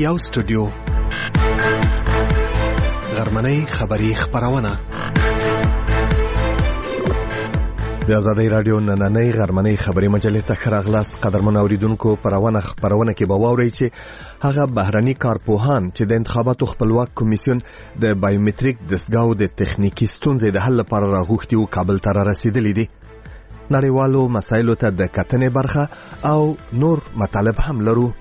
یو سټوډیو غرمنۍ خبری خبرونه د آزادۍ رادیو نننۍ غرمنۍ خبری مجلې ته خراغلاست قدرمن اوریدونکو خبرونه کې به واورئ چې هغه بهرني کارپوهان چې د انتخاباتو خپلواک کمیسیون د بایومټریک دستګاو د تخنیکی ستونزې د حل لپاره راغوښتي او کابل ته رسیدلې دي. نړیوالو مسایلو ته د کتنې برخه او نور مطالب هم لرو.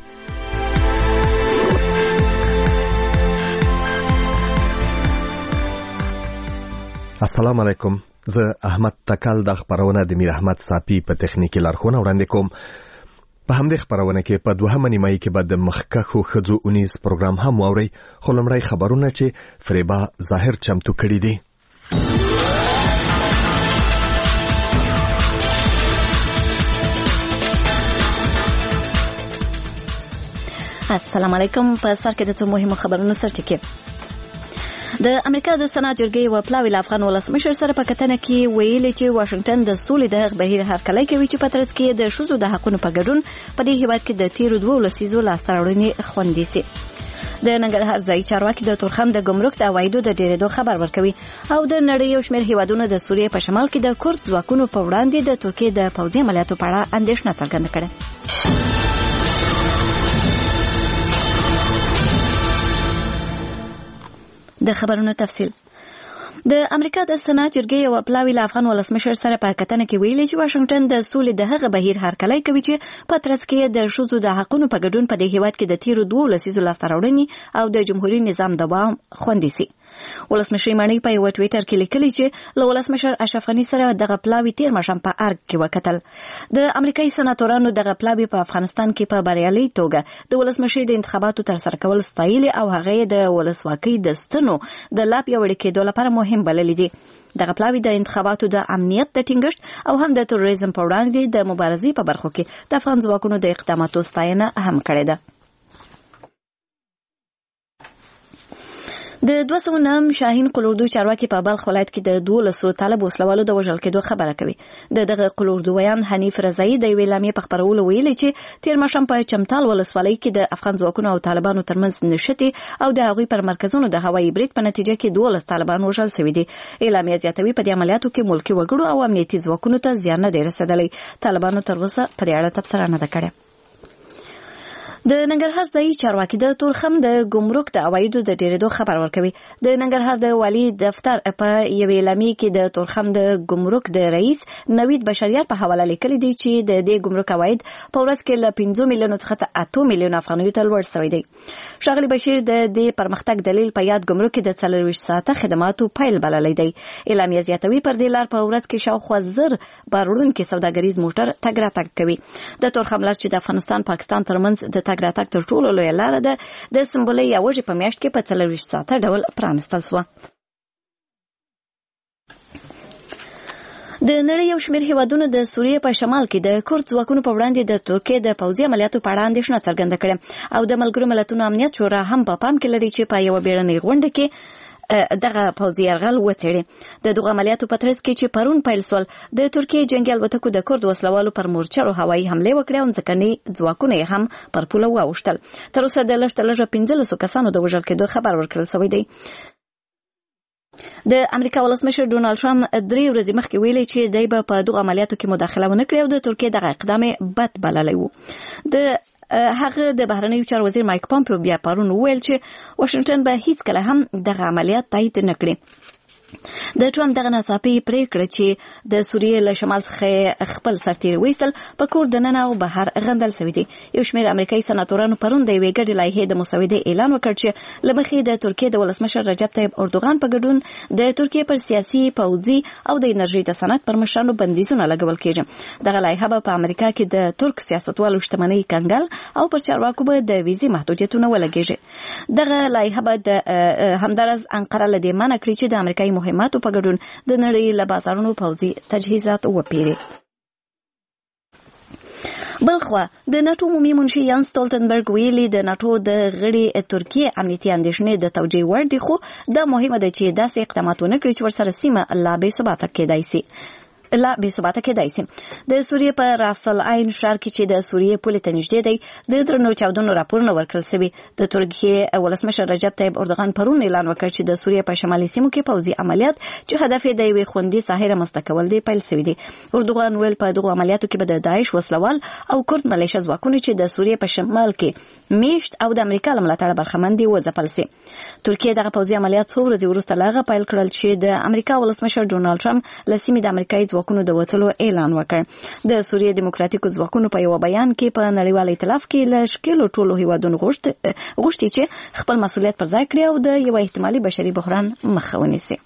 السلام علیکم. زه احمد تکل د خبرونه د میر احمد صافی په تخنیکی لارښوونه وړاندې کوم. په همدې خبرونه کې په دوهمه نیمایي کې به د مخکښو ښځو اونیز پروګرام هم واورئ، خو لومړی خبرونه چې فریبا ظاهر چمتو کړي دي. السلام علیکم. په سر کې د څو مهمو خبرونو سرټکی. د امریکا د سنا جرګې و پلاوی افغان ولسمشر سره په کتنه کې ویلي چې واشنگټن د سولې د بهیر هرکلی کوي چې په ترڅ کې د ښځو د حقونو په ګډون په دې هیواد کې د تیرو 2 لسیزو لاسته راوړنې خوندي سي. د ننګرهار ځای چارواکي د تورخم د ګمرک د عوایدو د ډیرېدو خبر ورکوي او د نړۍ یو شمېر هیوادونو د سوریې په شمال کې د کورد ځواکونو په وړاندې د ترکیې د پوځي عملیاتو په اړه اندېښنه څرګنده کړه. د خبرونو تفصیل. د امریکا د سنا جرګې او پلاوی افغان ولسمشر سره په کتنه کې ویلي چې واشنگټن د سولې د هغه بهیر هرکلی کوي چې په ترڅ کې د ښځو د حقونو په ګډون په دې هیواد کې د تیرو 2 لسیزو لاسته راوړنې او د جمهوریت نظام دوام خوندي سي. ولسمشر مانی په یو ټویټر کې لیکلي چې له ولسمشر اشرف غنی سره دغه پلاوی تیر مشم په ارګ کې وکتل. د امریکایي سناتورانو دغه پلاوی په افغانستان کې په بریالي توګه د ولسمشر د انتخاباتو تر سره کول ستایلي او هغه د ولسواکۍ د ستنو د لا پیاوړي کېدو لپاره مهم بللي دي. دغه پلاوی د انتخاباتو د امنیت د ټینګښت او هم د تروریزم په وړاندې د مبارزې په برخو کې د افغان ځواکونو د اقداماتو ستاینه هم کړې ده. د 209 شاهین قلوردو چارواکي په بلخ ولایت کې د 12 طالب وسلوالو د وژل کېدو خبره کوي. دغه قلوردویان حنیف رضایی د ویلامې په خبرولو ویلي چې تیر مشم په چمتال ولسوالۍ کې د افغان ځواکونو او طالبانو ترمنځ نشټي او د هغوی پر مرکزونو د هوایي برید په نتیجه کې 12 طالبان وژل شوي دي. اعلامیه زیاتوي په دې عملیاتو کې ملکي وګړو او امنیتي ځواکونو ته زیان نه دی رسیدلی. طالبانو تر اوسه په دې اړه تبصره نه ده کړې. د ننګرهار ځای چارواکي د تورخم د ګمرک د عوایدو د ډیرېدو خبر ورکوي. د ننګرهار د والی دفتر په یو اعلامیه کې د تورخم د ګمرک د رئیس نوید بشریار په حواله لیکلي دي چې د دې ګمرک عواید په ورځ کې له 5 میلیونو څخه 8 میلیون افغانیو ته لوړ شوی دی. ښاغلي بشیر د دې پرمختګ دلیل په یاد ګمرک د 24 ساعته خدماتو پیل بللی دی. اعلامیه زیاتوي پر دې لار په ورځ کې شاوخوا 1000 باروړونکي سوداګریز موټر تګ راتګ کوي. د تورخم لار چې د افغانستان پاکستان ترمنځ د تګ راتګ تر ټولو لویه لاره ده د سمبولې یوازې په میاشت کې په 24 ساعته ډول پرانستل شوه. د نړۍ یو شمېر هیوادونو د سوریې په شمال کې د کورد ځواکونو په وړاندې د ترکیې د پوځي عملیاتو په اړه اندېښنه څرګنده کړه او د ملګرو ملتونو امنیت شورا هم په پام کې لري چې په یو بیړنۍ غونډه کې دغه پوځي یرغل وڅېړي. د دغه عملیاتو په ترڅ کې چې پرون پیل شول د ترکیې جنگي الوتکو د کورد وسلوالو پر مورچلو هوایي حملې وکړې او ځمکني ځواکونه یې هم پر پوله واوښتل. تر اوسه د لږ 15 کسانو د وژل کېدو خبر ورکړل شوی دی. د امریکا ولسمشر ډونالد ټرمپ 3 ورځې مخکې ویلي چې دی به په دغه عملیاتو کې مداخله ونه کړي او د ترکیې دغه اقدام بد بللی و. هغه د بهرنیو چارو وزیر مایک پامپیو بیا پرون ویل چې واشنگټن به هیڅ کله هم دغه عملیات تایید نه کړي. د ټرمپ دغه ناڅاپي پریکړه چې د سوریې له شمال څخه خپل سرتیري ویستل په کور دننه او بهر غندل شوی دی. یو شمېر امریکایي سناتورانو پرون د یوې ګډې لایحې د مسودې اعلان وکړ چې له مخې د ترکیې د ولسمشر رجب طیب اردوغان په ګډون د ترکیې پر سیاسي، پوځي او د انرژي د صنعت پر مشرانو بندیزونه لګول کېږي. دغه لایحه به په امریکا کې د ترک سیاستوالو شتمنۍ کنګل او پر چارواکو به د ویزې محدودیتونه ولګېږي. دغه لایحه به همدارس انقره له دې منع کړي چې د امریکایي مهماتو په ګډون د نړۍ له بازارونو پوځي تجهیزات وپیري. بلخوا د ناتو عمومي منشي یانس ستولتنبرګ ویلي د ناتو د غړي ترکیه امنیتي اندېښنې د توجیه وړ دي، خو دا مهمه ده چې داسې اقدامات ونه کړي چې ورسره سیمه لا بې ثباته کېدای شي. لا بې ثباته کېدای شي. د سوریې په راس العین ښار کې چې د سوریې پولې ته نږدې دی د درنو چاودنو راپورونه ورکړل شوي. د ترکیې ولسمشر رجب طیب اردوغان پرون اعلان وکړ چې د سوریې په شمالي سیمو کې پوځي عملیات چې هدف یې د یوې خوندي ساحې رامنځته کول دی پیل شوي دي. اردوغان ویل په دغو عملیاتو کې به د داعش وسلوال او کورد ملیشه ځواکونه چې د سوریې په شمال کې میشت او د امریکا له ملاتړه برخمن دي وځپل شي. ترکیې دغه پوځي عملیات څو ورځې وروسته لا پیل کړل چې د امریکا ولسمشر ډونالد ټرمپ له سیمې د امریکایي ځواکونو د وتلو اعلان وکړ. د سوریې دیموکراتیکو ځواکونو په یو بیان کې په نړیوال ائتلاف کې له شکلو ټولو هیوادونو غوښتي چې خپل مسؤلیت پر ځای کړي او د یو احتمالي بشري بحران مخه ونیسي.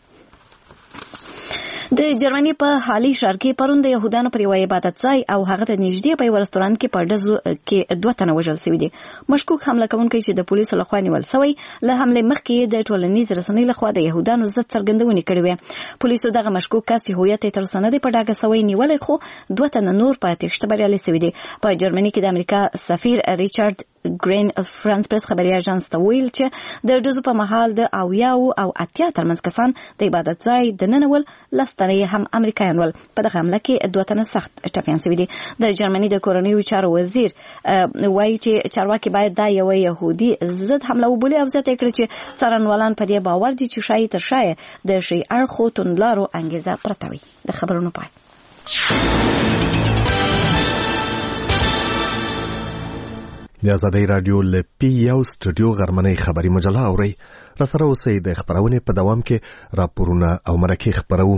د جرمني په حالي ښار کې پرون د يهودانو پر یو عبادت ځای او هغه ته نږدې په یو رستورانت کې په ډزو کې 2 تنه وژل شوي دي. مشکوک حمله کوونکی چې د پولیسو لخوا نیول شوی له حملې مخکې د ټولنیز رسنۍ لخوا د يهودانو ضد څرګندونې کړې وې. پولیسو دغه مشکوک کس هویت تر اوسه نه دی په ډاګه شوی نیولای خو 2 تنه نور په تښتې بریالي شوي دي. په جرمني کې د امریکا سفیر ریچارډ ګرین فرانس پریس خبري اژانس ته ویل چې د ډزو په مهال د 80 او 80 ترمنځ کسان د عبادت ځای د ننول لستنې هم امریکایان ول. په دغه حمله کې 2 تنه سخت ټپیان شوي دي. د جرمني د کورنیو چارو وزیر وایي چې چارواکي باید دا یو يهودي ضد حمله وبولي او زیاته کړي چې څارنوالان په دې باور دي چې شاید تر شایه د شي اړخو توندلارو انګیزه پرته وي. د خبرونو پای. د آزادۍ رادیو له پی یو سټوډیو غرمنۍ خبري مجله اوري. را سره اوسئ د خبرونې په دوام کې راپورونه او مرکې خبرو.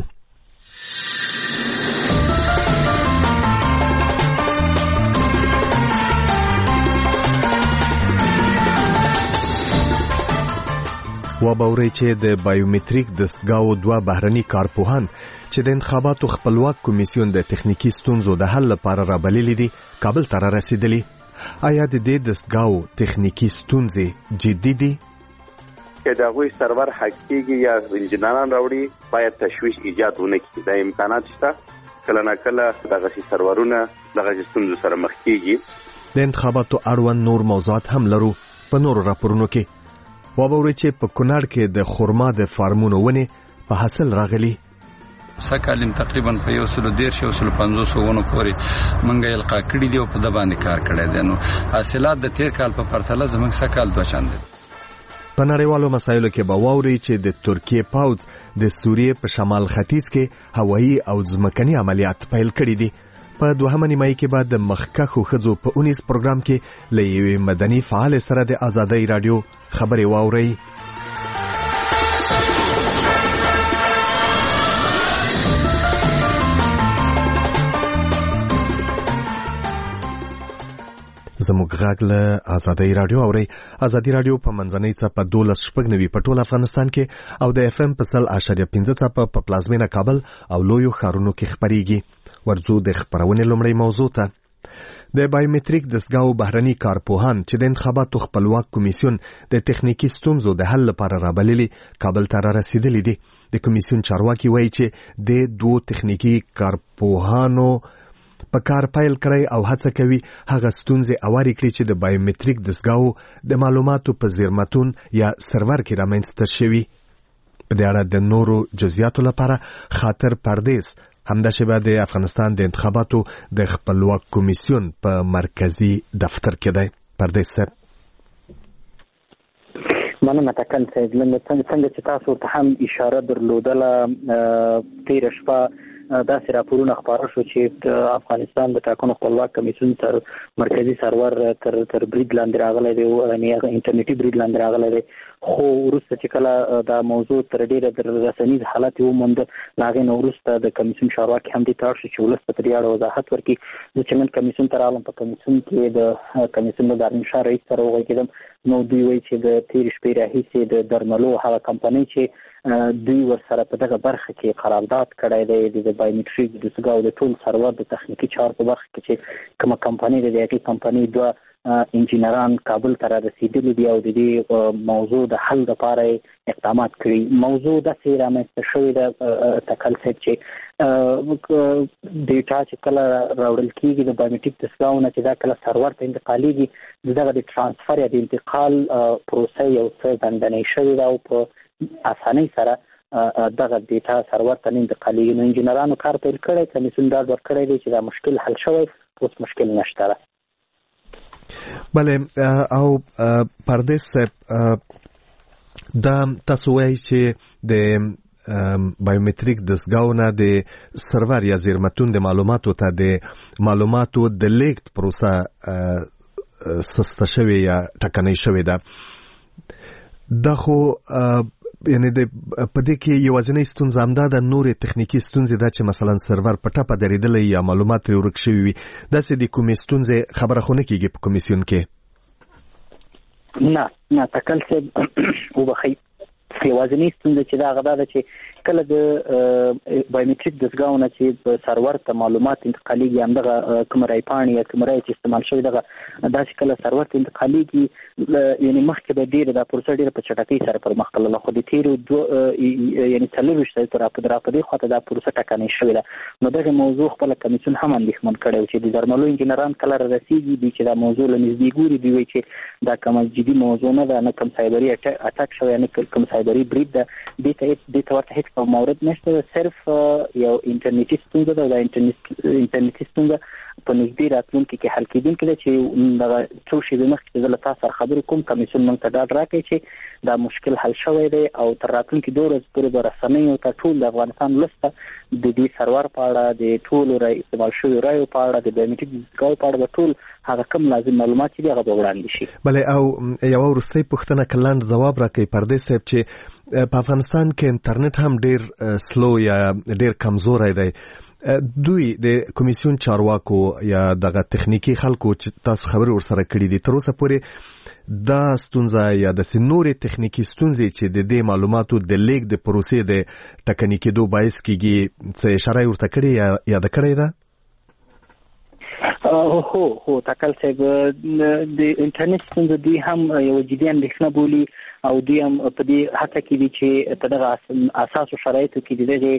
وباوري چې د بایومټریک دستګاو 2 بهرني کارپوهان چې د انتخاباتو خپلواک کمیسیون د تخنیکی ستونزو د حل لپاره رابللي دي کابل ته رسیدلي. آیا د دې دستګاو تخنیکی ستونزې جدي دي؟ چې دا غوي سرور حقيقي یا انجنیران راوړي باید تشویش ایجاد ونه کړي. دا امکانات شته کله نه کله دغه سرورونه دغه ستونزو سره مخ کیږي. د انتخاباتو اړوند نور موضوعات هم لرو په نورو راپورونو کې. وباوري چې په کونړ کې د خرما د فارمونو ونې په حاصل راغلي. سکالم تقریبا په 150 ونو پورې منګه القا کړی دی او په د باندې کار کړی دی. نو حاصلات د تیر کال په پرتله زموږ سکال 2 چنده. په نړیوالو مسایلو کې به واوري چې د ترکیې پوځ د سوریې په شمال ختیځ کې هوایي او ځمکني عملیات پیل کړي دي. په 2 نیمایي کې بعد د مخکخو خځو په 19 پروګرام کې له یوې مدني فعال سره د آزادۍ رادیو خبري واوري. زموږ غږ له آزادۍ رادیو اوري. آزادۍ رادیو په منځنۍ څپه 12.9 په ټول افغانستان کې او د FM په 100.5 څپه په پلازمینه کابل او لویو ښارونو کې خبريږي. ورځو د خبرونې لومړی موضوع ته. د بایومټریک دستګاو بهرني کارپوهان چې د انتخاباتو خپلواک کمیسیون د تخنیکی ستونزو د حل لپاره رابللي کابل ته رسیدلي دي. د کمیسیون چارواکي وایي چې د 2 تخنیکی کارپوهانو په کار پیل کړی او هڅه کوي هغه ستونزې اواري کړي چې د بایومټریک دستګاو د معلوماتو په زیرمتون یا سرور کې رامنځته شوي. په دې اړه د نورو جزئیاتو لپاره خاطر پردیس همداشبه د افغانستان د انتخاباتو د خپلواک کمیسیون په مرکزی دفتر کې دی. پردیس صاحب مننه تکل سید. څنګه چې تاسو ته هم اشاره درلودله تیر شپه داسې راپورونه خبره شو چې افغانستان د ټاکنو خپلواک کمیسیون تر مرکزی سرور تر برید لاندې راغلی دی، یعنې هغه انټرنیټي برید لاندې راغلی دی. خو وروسته چې کله دا موضوع تر ډیره د رسنیز حالت وموند، له هغې نه وروسته د کمیسیون چارواکي هم دې ته اړ شو چې ولس ته په دې اړه وضاحت ورکړي. زه چې نن کمیسیون ته راغلم، په کمیسیون کې د کمیسیون د دارالانشا رئیس سره وغږېدم، نو دوی وایي چې د تېرې شپې راهیسې د درملو هغه کمپنۍ چې دوی ورسره په دغه برخه کې قرارداد کړی دی، د بایومټریک دستګاه او د ټول سرور د تخنیکي چارو په برخه کې چې کومه کمپنۍ ده، د هغې کمپنۍ 2 انجینران کابل ته رارسېدلي دي او د دې موضوع د حل لپاره اقدامات کړي. موضوع داسې رامنځته شوې ده تکل صاحب چې ډیټا چې کله راوړل کېږي د بایومټریک دستګاهونه چې دا کله سرور ته انتقالېږي، د دغه د ټرانسفر یا د انتقال پروسه یو څه دندنۍ شوې ده او په اسانۍ سره دغه ډیټا سرور ته انتقالي. نو انجینرانو کار پیل کړی، کمیسیون دا ورکړی دی چې دا مشکل حل شوی، اوس مشکل نشته. بله، او پردیس صاحب دا تاسو وایي چې د بایومتریک دستګاونه د سرور یا زیرمتون د معلوماتو ته د معلوماتو د لیږد پروسه سسته شوې یا ټکنۍ شوې ده. دا خو یعنی د په دې کې یوازینۍ ستونزه همدا ده، نورې تخنیکي ستونزې ده چې مثلا سرور په ټپه درېدلی یا معلومات ترې ورک شوي وي. داسې د کومې ستونزې خبره خو نه کېږي په کمیسیون کې؟ نه تکل صاحب وبخښئ، یوازینۍ ستونزه چې دا هغه ده چې کله د بایومتریک دستګاونه چې په سرور ته معلومات انتقالېږي، همدغه کوم رایپاڼې یا کوم رای چې استعمال شوی دغه دا چې کله سرور ته انتقالېږي، یعنی مخکې به ډېره دا پروسه ډېره په چټکۍ سره پرمخ تلله، خو د تېرو یعنی 40 ساعتو راپدې خواته دا پروسه ټکنۍ شوې ده. نو دغه موضوع خپله کمیسیون هم اندېښمن کړی و چې د درملو انجینران کله رارسېږي، دوی چې دا موضوع له نږدې ګوري، دوی وایي چې دا کومه جدي موضوع نه ده، نه کوم سایبري اټک شوی، نه کوم سایبري برید ده، دې ته ورته هېڅ کوم مورد نشته، صرف یو انټرنیټي ستونزه ده. دا انټرنیټي ستونزه په نږدې راتلونکي کې حل کېدونکې ده چې دغه څو شېبې مخکې چې زه له تاسو سره خبرې کوم، کمیسیون موږ ته ډاډ راکړی چې دا مشکل حل شوی دی او تر راتلونکي 2 ورځې پورې به رسنیو ته ټول د افغانستان ولس ته د دې سرور په اړه، د ټولو استعمال شویو رایو په اړه، د بایومتریک دستګاو په اړه به ټول هغه کوم لازم معلومات چې دي هغه به وړاندې شي. بله، او یوه وروستۍ پوښتنه که لنډ ځواب راکوي پردیس صاحب، چې په افغانستان کې انټرنیټ هم ډېر سلو یا ډېر کمزوری دی. دوی د کمیسیون چارواکو یا دغه تخنیکی خلکو چې تاسو خبرې ورسره کړې دي، تر اوسه پورې دا ستونزه یا د نورې تخنیکی ستونزې چې د دې معلوماتو د لیږد د پروسې د ټکنۍ کېدو باعث کېږي، څه اشاره ورته کړې یا یاده کړې ده؟ هو تکل صاحب، د انټرنیټ ستونزه دوی هم یو جدي اندېښنه بولي او دوی هم په دې هڅه کې دي چې په دغه اساسو شرایطو کې د دغې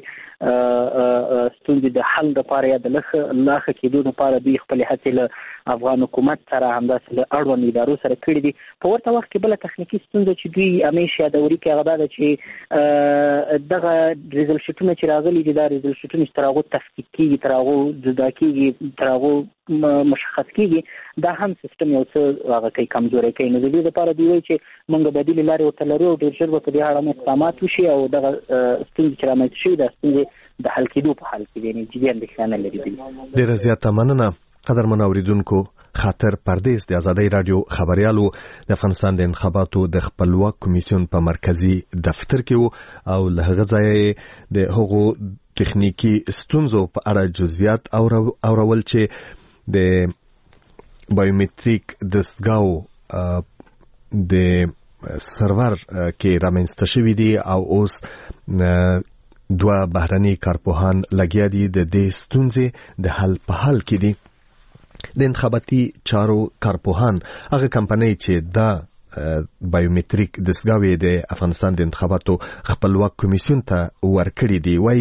ستونزې د حل لپاره یا د لاښه کېدو لپاره دوی خپلې هڅې له افغان حکومت سره همداسې له اړوند ادارو سره کړي دي. په ورته وخت کې بله تخنیکي ستونزه چې دوی همیشه یادوري کوي هغه دا ده چې دغه ریزلټونه چې راغلي دي، دا ریزلټونه چې تر هغو تفکیک کېږي، تر هغو جدا کېږي، تر هغو مشخص کېږي، دا هم سیستم یو څه هغه کوي کمزوری کوي. نو د دې لپاره دوی وایي چې موږ بدیلې لارې ورته لرو او ډېر ژر به په دې اړه اقدامات وشي او دغه ستونزې چې رامنځته شوي دا ستونزې د حل کېدو په حال کې دي، یعنې جدي اندېښنه نه لري. ډېره زیاته مننه قدرمن اوریدونکو. خاطر پردیس د ازادۍ راډیو خبريالو د افغانستان د انتخاباتو د خپلواک کمیسیون په مرکزی دفتر کې وو او له هغه ځایه د هغو تخنیکی ستونزو په اړه جزئیات اورول چې د بایومتریک دستګاو د سرور کې رامنځته شوي دي او اوس دوه بهرني کارپوهان لګیا دي د دې ستونزې د حل په حال کې دي. د انتخاباتي چارو کارپوهان هغه کمپنۍ چې دا بایومتریک دستګاوې د افغانستان د انتخاباتو خپلواک کمیسیون ته ورکړي دي، وایي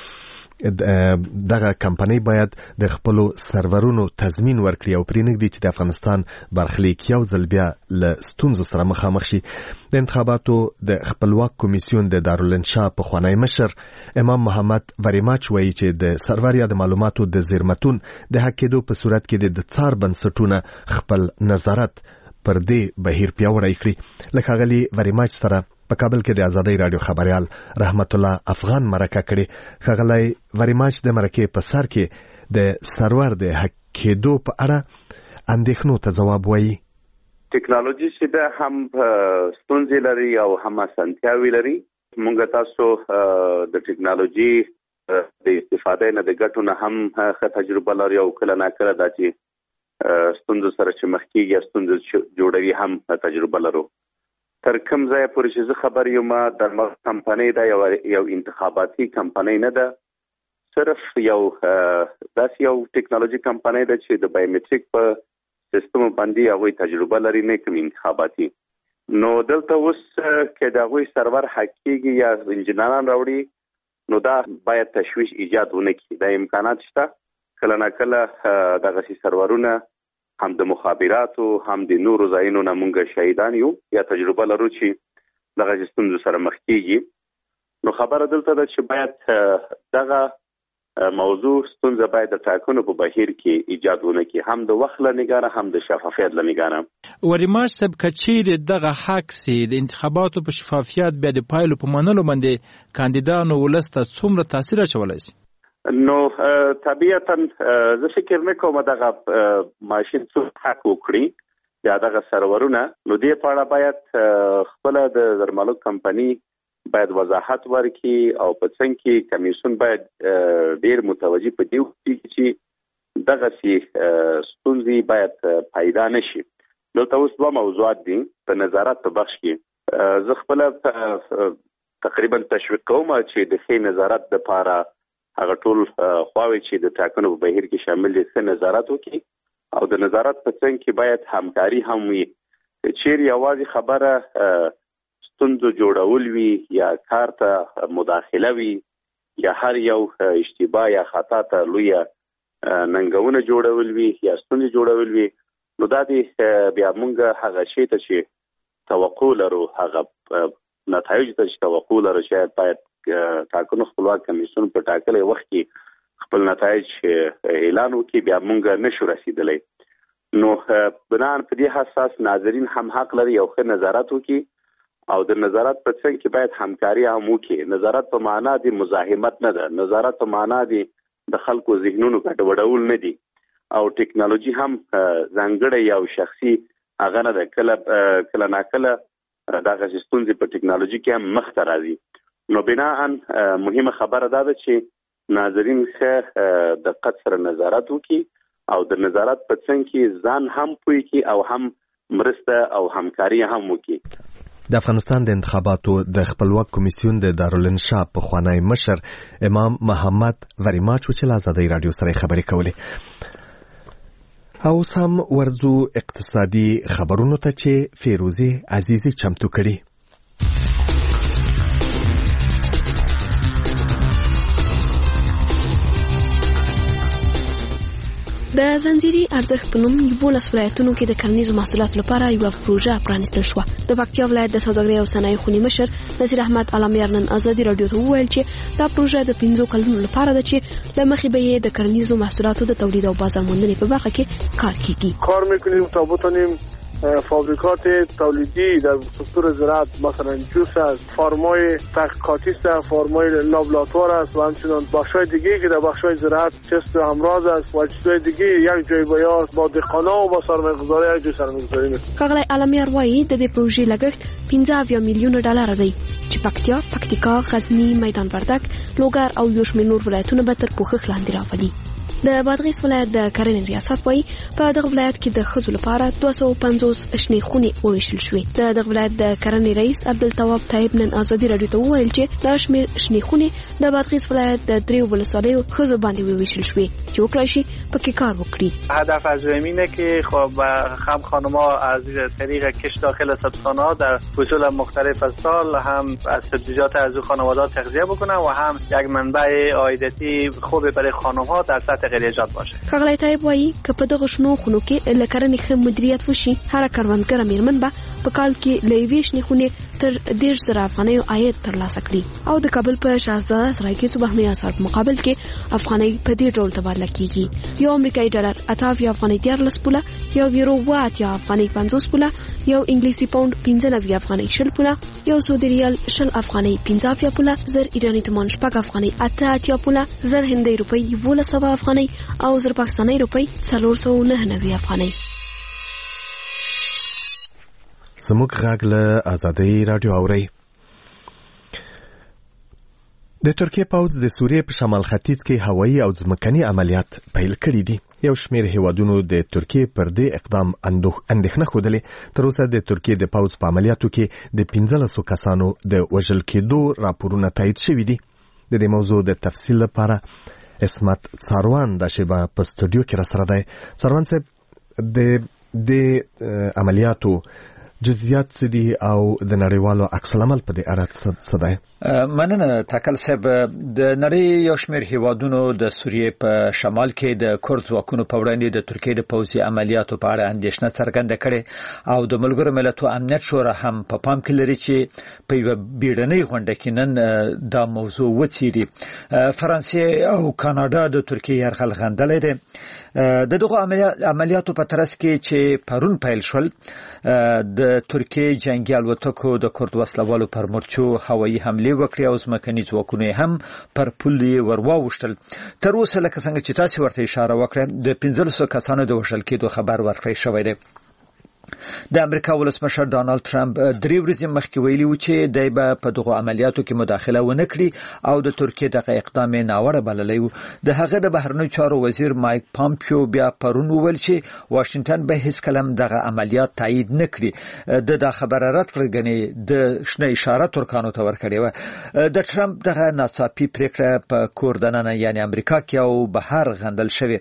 چې دغه کمپنۍ باید د خپلو سرورونو تضمین ورکړي او پرېنږدي چې د افغانستان برخلیک یو ځل بیا له ستونزو سره مخامخ شي. د انتخاباتو د خپلواک کمیسیون د دارالانشا پخوانی مشر امام محمد وریماچ وایي چې د سرور یا د معلوماتو د زیرمتون د حق کېدو په صورت کې د څار بنسټونه خپل نظارت پر دې بهیر پیاوړی کړي. لکه ښاغلي وریماچ سره په کابل کې د ازادۍ راډیو خبريال رحمت الله افغان مرکه کړي. ښاغلی وریماچ د مرکې په سر کې د سرور د حق کېدو په اړه اندېښنو ته ځواب وایي. ټیکنالوژي چې ده هم ستونزې لري او هم اسانتیاوې لري. موږ تاسو د ټیکنالوژي د استفادې نه د ګټو نه هم ښه تجربه لري او کله ناکله دا چې ستونزو سره چې مخ کېږي یا ستونزې جوړوي هم تجربه لرو. تر کوم ځایه پورې چې زه خبر یم درمل کمپنۍ دا یو انتخاباتي کمپنۍ نه ده، صرف یو داسې یو ټیکنالوژي کمپنۍ ده چې د بایومتریک په سیستم باندې هغوی تجربه لري، نه کوم انتخاباتي. نو دلته اوس که د هغوی سرور حق کېږي یا انجینران راوړي نو دا باید تشویش ایجاد ونه کړي. دا امکانات شته، کله ناکله دغسې سرورونه هم د مخابراتو هم د نورو ځایونو نه موږ شهیدان یو یا تجربه لرو چې دغسې ستونزو سره مخ کېږي. نو خبره دلته ده چې باید دغه موضوع ستونزه باید د ټاکنو په بهیر کې ایجاد ونه کړي، هم د وخت له نګاره هم د شفافیت له نګاره. وریماش صاحب کچیر دغه حق سي د انتخاباتو په شفافیت بیا د پایلو په منلو باندې کاندیدانو ولسته څومره تاثیر اچولای شي؟ نو طبیعتا زه فکر نه کوم دغه ماشین څه حق وکړي یا دغه سرورونه. نو دې په اړه باید خپل د درملو کمپنی باید وضاحت ورکړي او په څنګه کې کمیسیون باید ډیر متوجي په دې وي چې دغه سي ستونزې باید پیدا نشي. دلته اوس دوه موضوعات دي په نظارت په بخش کې. زه خپل تقریبا تشویق کوم چې د ښه نظارت لپاره هغه ټول خواوې چې د ټاکنو په بهیر کې شامل دي ښه نظارت وکړي او د نظارت په څنګ کې باید همکاري هم وي. چیرې یوازې خبره ستونزو جوړول وي یا کار ته مداخله وي یا هر یو اشتباه یا خطا ته لوی ننګونه جوړول وي یا ستونزې جوړول وي، نو دا دی بیا موږ هغه شی ته چې توقع لرو، هغه نتایج ته چې توقع لرو، شاید باید ټاکنو خپلواک کمیسیون په ټاکلي وخت کې خپل نتایج اعلان وکړي، بیا موږ نشو رسیدلی. نو بنان په دې حساس ناظرین هم حق لري یو ښه نظارت وکړي او د نظارت په څنګ کې باید همکاري هم وکړي. نظارت په معنا دی مزاحمت نه ده، نظارت په معنا دی د خلکو ذهنونو ګډوډول نه دي او ټیکنالوژي هم ځانګړی یو شخصي هغه نه ده. کله ناکله دغه ستونزې په ټیکنالوژي کې هم مخ ته راځي. نو بناء مهمه خبره ده چې ناظرین ښه دقت سره نظارت وکړي او د نظارت په څنګ کې ځان هم پوي کړي او هم مرسته او همکاري هم وکړي. د افغانستان د انتخاباتو د خپلواک کمیسیون د دارالانشا په خوانی مشر امام محمد وریماچ چې له آزادۍ رادیو سره خبرې کولې. او سم ورزو اقتصادي خبرونو ته چې فیروزی عزیزی چمتو کړي. د زنجیري ارزښت په نوم 12 ولایتونو کې د کرنیزو محصولاتو لپاره یو پروژه پرانیستل شوه. د پکتیا ولایت د سوداګرۍ او صنایع خونی مشر نصیر احمد علاميار نن آزادي رادیو ته وویل چې دا پروژه د 15 کلونو لپاره ده چې لمخې به یې د کرنیزو محصولاتو د تولید او بازار موندنې په برخه کې کار کیږي. کار میکنیم تا بتونیم فابریکات تولیدی در سکتور زراعت مثلا جوس است، فارمای تحقیقاتی است، فارمای لابراتوار است و همچنین بخشای دیگه که در بخشای زراعت چست امراض است و چیزهای دیگه یک جای بیاست با دهقانا و با سرمایه‌گذاری یک جای سرمایه‌گذاری میکنه. ښاغلی علاميار وایي د دې پروژې لګښت 15 میلیونه ډالر دی چې پکتیکا، غزنی، میدان وردګ، لوګر او یو شمېر نور ولایتونه به تر پوښښ لاندې راولي. د بادغیس ولایت د کرنې ریاست وایي په دغه ولایت کې د ښځو لپاره 250 شنې خونې وویشل شوې. د دغه ولایت د کرنې رئیس عبدالتواب طیب نن آزادي رادیو ته وویل چې دا شمېر شنې خونې د بادغیس ولایت د 3 ولسوالیو ښځو باندې وویشل شوې چې وکړای شي پکې کار وکړي. هدف از اینه که خب هم خانم‌ها از طریق کش داخل سبزخانه‌ها در فصول مختلف از سال هم از سبزیجات از خانواده‌ها تغذیه بکنن و هم یک منبع عایداتی خوب برای خانم‌ها در سطح غیر ایجاد باشه. ښاغلی طیب وایي که په دغه شنو خونو کې له کرنې ښه مدیریت وشي، هر کروندګره میرمن به په کال کې له یوې شنې خونې تر 10,000 افغانیو عاید ترلاسه کړي. او د کابل په شهزاده سرای کې څو بهرني اسعار په مقابل کې افغانۍ په دې ډول تبادله کیږي. یو امریکایي ډالر 88 افغانۍ 13 پوله، یو یورو 80 افغانۍ 50 پوله، یو انګلیسي پاوند 95 افغانۍ 60 پوله، یو سعودي ریال 60 افغانۍ 50 پوله، زر ایرانی تومان 8 افغانۍ 88 پوله، زر هندۍ روپۍ 1200 افغانۍ او زر پاکستاني روپۍ 499 افغانۍ. زموږ غږ له آزادۍ رادیو اوري. د ترکیه پوځ د سوریې په شمال ختیځ کې هوایي او ځمکني عملیات پیل کړي دي. یو شمېر هیوادونو د ترکیه پر دې اقدام اندېښنه ښودلې. تر اوسه د ترکیه د پوځ په عملیاتو کې د 15 کسانو د وژل کېدو راپورونه تایید شوي دي. د دې موضوع د تفصیل لپاره اسمت څاروان د شیبه په استودیو کې را سره دی. څاروان صاحب، د عملیاتو جزئیات څه دي او د نړیوالو عکس العمل په دې اړه څه دی؟ مننه تکل صاحب. د نړۍ یو شمېر هیوادونو د سوریې په شمال کې د کورد ځواکونو په وړاندې د ترکیې د پوځي عملیاتو په اړه اندېښنه څرګنده کړې او د ملګرو ملتونو امنیت شورا هم په پام کې لري چې په یو بیړنۍ غونډه کې نن دا موضوع وڅېړي. فرانسې او کاناډا د ترکیې یرغل غندلی دی. د دغه عملیاتو په ترڅ کې چې پرون پیل شول، د ترکیې جنگي الوتکو د کورد وسلوالو پر مورچو هوایي حملې وکړې او ځمکني ځواکونه هم پر پل ورواوښتل. تر اوسه لکه څنګه چې تاسو ورته اشاره وکړه د 1500 کسانو د وژل کېدو خبر ورکړی شوی دی. د امریکا ولسمشر ډانلډ ټرمپ 3 ورځې مخکې ویلي و چې دی به په دغه عملیاتو کې مداخله ونه کړي او د ترکیې دغه اقدام یې ناوړه بللی و. د هغه د بهرنیو چارو وزیر مایک پامپیو بیا پرون وویل چې واشنگټن به هیڅکله دغه عملیات تایید نه کړي. د خبره رد کړه، ګنې د شنه اشاره ترکانو ته ورکړې و. د ټرمپ دغه ناڅاپي پریکړه په کور دننه یعنی امریکا کې او بهر غندل شوې.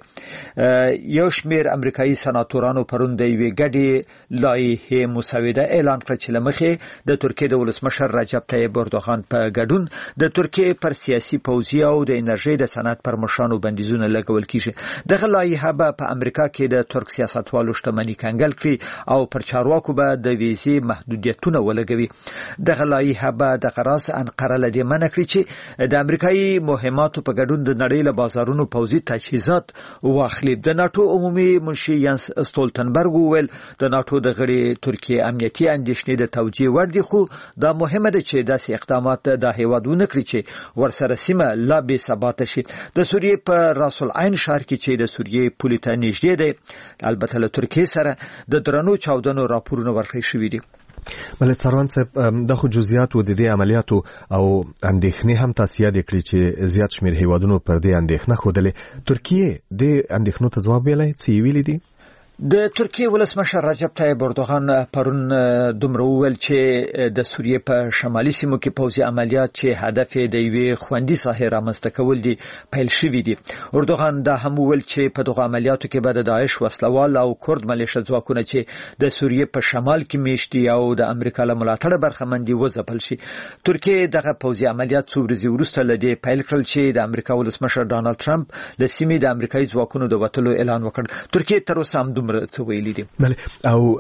یو شمېر امریکایي سناتورانو پرون د یوې ګډې لایحې مسوده اعلان کړ چې لمخې د ترکیې د ولسمشر رجب طیب اردوغان په ګډون د ترکیې پر سیاسي پوځي او د انرژي د صنعت پر مشرانو بندیزونه لګول کیږي. دغه لایحه به په امریکا کې د ترک سیاستوالو شتمني کنګل کړي او پر چارواکو به د ویزې محدودیتونه ولګوي. دغه لایحه به د غراس انقره لدې منع کړي چې د امریکایي مهماتو په ګډون د نړۍ له بازارونو پوځي تجهیزات واخلي. د ناتو عمومي منشي ینس استولتنبرګ وویل د ناتو د غړي ترکیه امنیتي اندېښنې د توجیه وړ دي، خو دا مهمه ده چې داسې اقدامات د هیواد ونه کړي چې ورسره سیمه لا بې ثباته شي. د سوریې په راس العین ښار کې چې د سوریې پولې ته نږدې دی، البته له ترکیې سره د درنو چاودنو راپورونه ورکړل شوي دي. بل څاروان صاحب، د خو جزئیات و د دې عملیاتو او اندېښنې هم تاسو یاد کړی چې زیات شمېر هیوادونو پر دې اندېښنه خوده. ترکیه د اندېښنو ته ځواب ویلی څه ویلي دي؟ د ترکیې ولسمشر رجب طیب اردوغان پرون دومره وویل چې د سوریې په شمالي سیمو کې پوځي عملیات چې هدف یې د یوې خوندي ساحې رامنځته کول دي پیل شوي دي. اردوغان دا هم وویل چې په دغه عملیاتو کې به د داعش وسلوال او کورد ملیشه ځواکونه چې د سوریې په شمال کې میشت دي او د امریکا له ملاتړه برخمن دي وځپل شي. ترکیې دغه پوځي عملیات څو ورځې وروسته له دې پیل کړل چې د امریکا ولسمشر ډانلډ ټرمپ له سیمې د امریکایي ځواکونو د وتلو اعلان وکړ. ترکیې تر اوسه هم بله او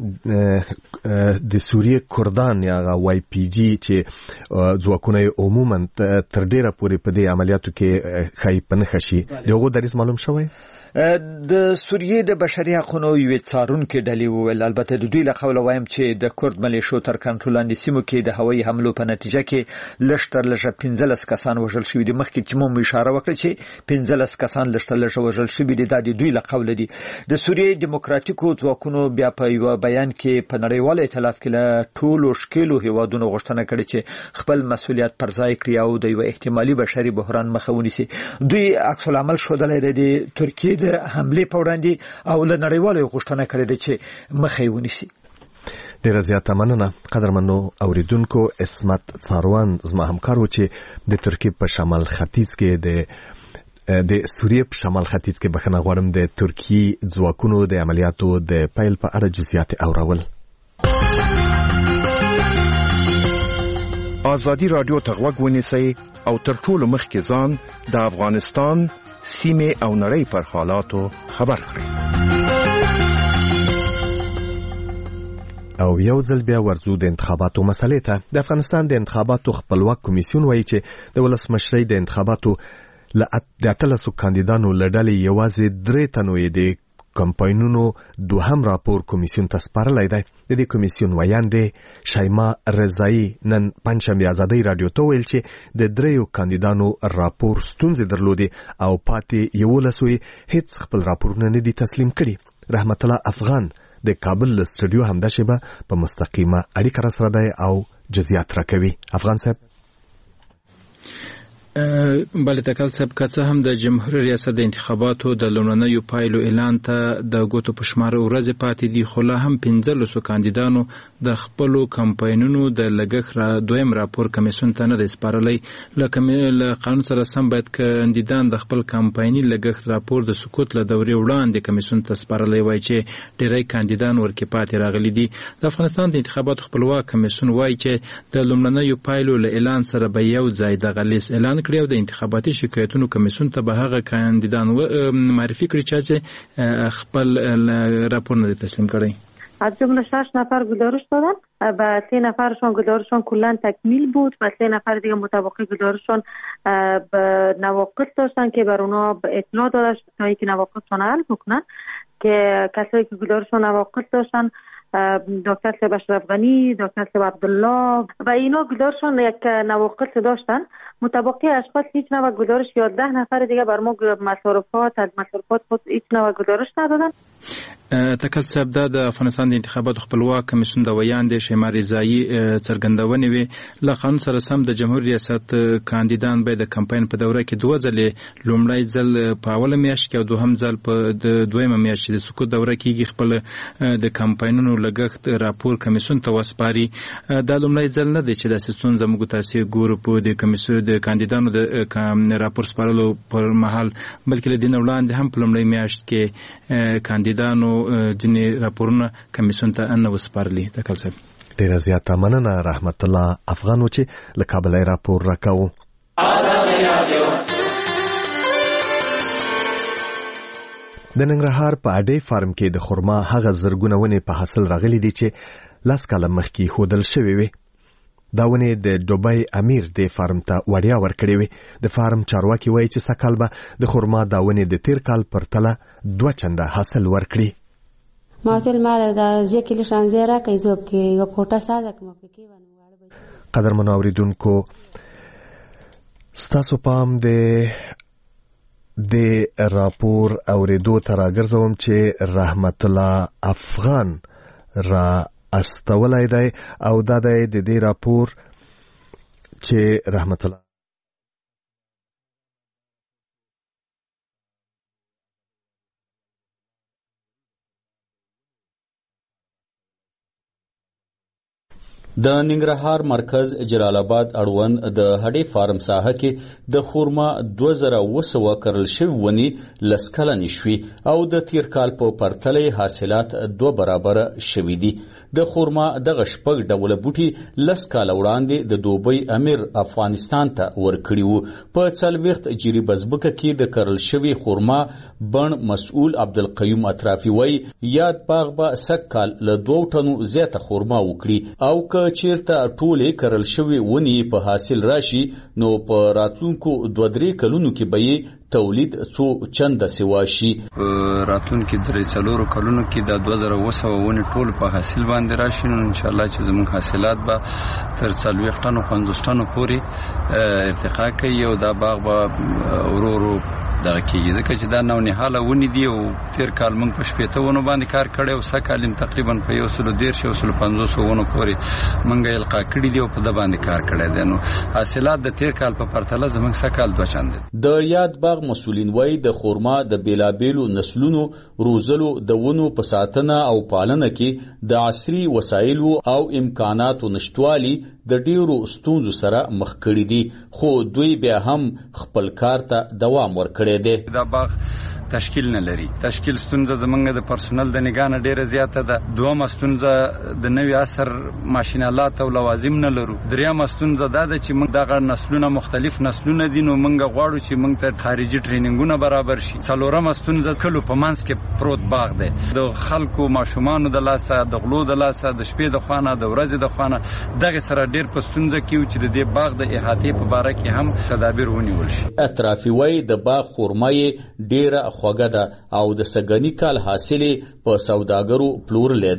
د سوریې کردان یا وای پی جی چې ځواکونه عموما تر ډیره پورې په دې عملیاتو کې خای پنه شي، دغه دریځ معلوم شوی. د سوریې د بشري حقوقو یو څارونکو ډلې وویل، البته د دوی له قوله وایم چې د کورد ملیشو تر کنټرول لاندې سیمو کې د هوایي حملو په نتیجه کې لږ 15 کسان وژل شوي دي. مخکې چې مو اشاره وکړه چې 15 کسان لږ وژل شوي دي، دا د دوی له قوله دي. د سوریې دیموکراتیکو ځواکونو بیا په یو بیان کې په نړیوال ائتلاف کې له ټولو ښکېلو هیوادونو غوښتنه کړې چې خپل مسؤلیت پر ځای کړي او د یو احتمالي بشري بحران مخه ونیسي. دوی عکس العمل ښودلی دی د ترکیې د حملې په وړاندې او له نړیوالو غوښتنه کړې ده چې مخه یې ونیسي. ډیره زیاته مننه قدرمنو اوریدونکو. اسمت څاروان زما همکار و چې د ترکیې په شمال ختیځ کې د سوریې په شمال ختیځ کې بخښنه غواړم د ترکیې ځواکونو د عملیاتو د پیل په اړه جزئیات اورول. ازادي رادیو ته غوږ ونیسئ او تر ټولو مخکې ځان د افغانستان سیمه او نړۍ پر حالاتو خبر کړئ. او یو ځل بیا ورځو د انتخاباتو مسلې ته. د افغانستان د انتخاباتو خپلواک کمیسیون وایي چې د ولسمشرۍ د انتخاباتو له 13 کاندیدانو له ډلې یوازې 3 تنو یې د کمپاینونو دوهم راپور کمیسیون ته سپارلی دی. د دې کمیسیون ویاندې شیما رضایی نن پنځشنبه ازادي رادیو ته ویل چې د 3 کاندیدانو راپور ستونزې درلودې او پاتې 11 هیڅ خپل راپورونه نه دي تسلیم کړي. رحمت الله افغان د کابل له سټوډیو همدا شیبه په مستقیمه اړیکه سره دی او جزئیات راکوي. افغان صاحب، بل تکل سب کڅه هم د جمهوریت ریاست د انتخاباتو د لومړنیو پایلو اعلان ته د ګوتو په شمار ورځې پاتې دي، خو لا هم 15 کاندیدانو د خپل کمپاینونو د لګښت دویم راپور کمیسیون ته نه دی سپارلی. له قانون سره سم باید کاندیدان د خپل کمپایني لګښت راپور د سقوط له دورې وړاندې کمیسیون ته سپارلی وای چې ډیری کاندیدان ورکې پاتې راغلي دي. د افغانستان د انتخاباتو خپلواک کمیسیون وای چې د لومړنیو پایلو له اعلان سره به یو ځای د غلیس اعلان کړی او د انتخاباتي شکایتونو کمیسیون ته به هغه کاندیدان معرفي کړي چې خپل راپور نه تسلیم کړي. از جمله 6 نفر گزارش دادن و 3 نفرشون گزارششون کلا تکمیل بود و 3 نفر دیگه مطابق گزارششون نواقص داشتن که بر اونا اطلاع داده شد تا اینکه نواقصشون حل بکنن، که کسایی که گزارششون نواقص داشتن دکتر صاحب اشرف غنی، دکتر صاحب عبدالله و اینا گزارششون یک نواقص داشتن. مطابق اشخاص هیچ نوع گزارش یا 10 نفر دیگه بر ما مصارفات خود هیچ نوع گزارش ندادن. تکل صاحب د افغانستان د انتخاباتو خپلواک کمیسیون د ویاند شیما رضایی څرګندونه وی له قانون سره سم د جمهوریت ریاست کاندیدان به د کمپاین په دوره کې 2 ځله لومړی ځل په اوله میاشت کې او دوهم ځل په د دویمه میاشت د سقوط دوره کې خپل د کمپاینونو لګښت راپور کمیسیون ته وسپاري. د لومړی ځل نه دی چې د سیستم زموږ تاسو ګورو په د کمیسیون د کاندیدانو د راپور سپارلو پر مهال، بلکې له دین وړاندې هم په لومړی میاشت کې کاندیدانو ځینې راپورونه کمیسیون ته نه وسپارلي. تکل صاحب ډیره زیاته مننه رحمت الله افغان چې له کابل راپور راکاو. د ننګرهار په اډې فارم کې د خرما هغه زرګونه ونې په حاصل راغلي دي چې لاس کاله مخکې خودل شوی وي. دا ونې د دوبۍ امیر د فارم ته وړیا ورکړې وي. د فارم چارواکي وایي چې سکهال به د خرما دا ونې د تیر کال پرتله 2 چنده حاصل ورکړي. ماته مال د ځکه لشان زیرا کوي زوب کې یو کوټه ساده کوم پکې ونه. قدرمن اوریدونکو، ستاسو پام د راپور اوریدو ته راګرځوم چې رحمت الله افغان را استولای دی او دا د دې راپور چې رحمت الله د ننګرهار مرکز جلال آباد اړوند د هډې فارم ساحه کې د خرما 2000 کرل شوی ونی لسکلن شوي او د تیر کال په پرتله حاصلات 2 برابر شوي دي. د خرما دغه شپږ ډوله بوټي لسکال وړاندې د دوبۍ امیر افغانستان ته ورکړي وو. په 40 جری بزبکه کې د کرل شوی خرما بن مسؤل عبدالقیوم اطرافي وای یاد باغ به سکال له 2 ټنو زیاته خرما وکړي او که چیرته ټولې کرل شوی ونی په حاصل راشي نو په راتلونکو 2-3 کلونو کې به تولید څو چنده سوا شي. راتلونکو 3-4 کلونو کې د 2000 ونی ټول په حاصل باندې راشي نو ان شاء الله چې زموږ حاصلات به تر 40 ټنو 50 ټنو پورې ارتقا کوي او دا باغ به ورو دا کېږي ځکه چې دا نو نهاله ونی دی او تیر کال موږ په 15 ونو باندې کار کړی او سکهال تقریبا په 150 ونو پورې موږ القا کړی دی او په د باندې کار کړی دی. نو حاصلات د تیر کال په پرتله زموږ سکهال 2 چنده. د یاد باغ مسؤلین وای د خرما د بیلابیلو نسلونو روزلو د ونو په ساتنه او پالنه کې د عصري وسایلو او امکاناتو نشټوالي د ډیرو ستونزو سره مخ کړي دي، خو دوی بیا هم خپل کار ته دوام ورکړي دي. دا باغ تشکیل نه لري. تشکیل ستونزه زمونږ د پرسونل د نگانه ډیره زیاته ده. دومره ستونزه د نوې عصر ماشینالات او لوازم نه لرو. دریمه ستونزه دا ده چې موږ دغه نسلونه مختلف نسلونه دي نو موږ غواړو چې موږ ته خارجي ټریننګونه برابر شي. څلورمه ستونزه کلو په منځ کې پروت باغ دی. د خلکو ماشومان د لاسه د غلو د لاسه د شپې د خوانه د ورځې د خوانه دغه سره ډیر په ستونزه کې چې د دې باغ د احاطې په باره کې هم تدابیر ونیول شي. اطرافي وای د باغ خرمای ډیره خوږه ده او د سګنی کال حاصلې په سوداګرو پلور لیدې.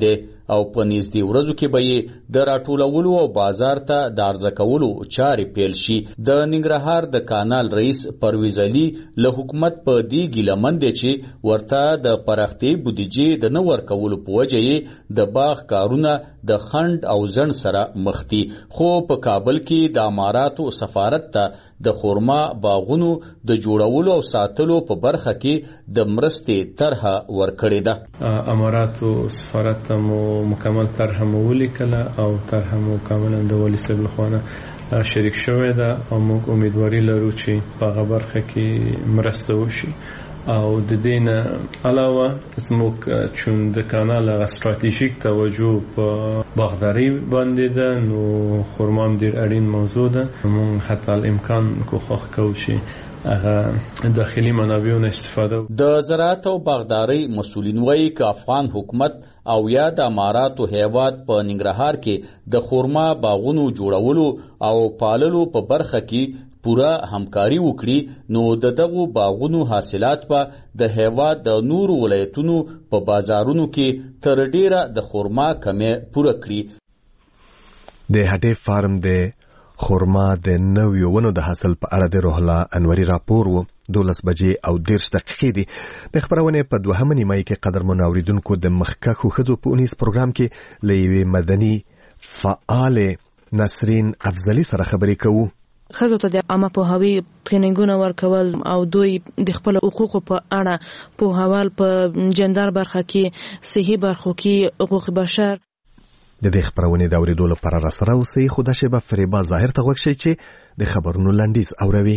او په نږدې ورځو کې به یې د راټولولو او بازار ته د عرضه کولو چارې پیل شي. د ننګرهار د کانال رئیس پرویز علي له حکومت په دې ګیلمن دی چې ورته د پراختیايي بودیجې د نه ورکولو په وجه یې د باغ کارونه د خنډ او ځنډ سره مخ دي. خو په کابل کې د اماراتو سفارت ته د خورما باغونو د جوړولو او ساتلو په برخه کې د مرستې طرحه ورکړې ده. اماراتو سفارت ته مو مکمل طرحه مو ولیکله او طرحه مو کاملا د ولي صاحب لخوا شریک شوې ده او موږ امیدواري لرو چې په هغه برخه کې مرسته وشي. او د دین علاوه زموږ چون د کانال غ استراتیژیک توجه په باغداري باندې ده نو خرمام ډیر اړین موضوع ده. موږ حتی الامکان کوښښ کوو چې هغه داخلي منابعونو استفاده. د زراعت او باغداري مسؤلین وایي چې افغان حکومت او یا د اماراتو هیواد په ننګرهار کې د خورما باغونو جوړولو او پاللو په برخه کې پورا همکاري وکړي نو دغه باغونو حاصلات په د هیواد د نورو ولایتونو په بازارونو کې تر ډیره د خورما کمې پوره کړي. د هټې فارم د خورما د نویو ونو د حاصل په اړه د روح الله انوري راپور و 12 بجې او 10 دقیقې دي. د خبرونه په دوهمه نیمه کې قدرمن اوریدونکو د مخکخو خزو په اونیس پروګرام کې لوي مدني فعال نسرین افضلی سره خبرې کوو. خزو ته د عامه پوهاوی ټریننګونه ورکول او دوی د خپل حقوقو په اړه پوهاول په جندر برخه کې صحي برخو کې حقوق بشر. د دې خبرونه د اوریدلو لپاره را سره اوسئ. خو د شباب فریبا ظاهر ته وښیي چې د خبرونو لنډیز اوروي.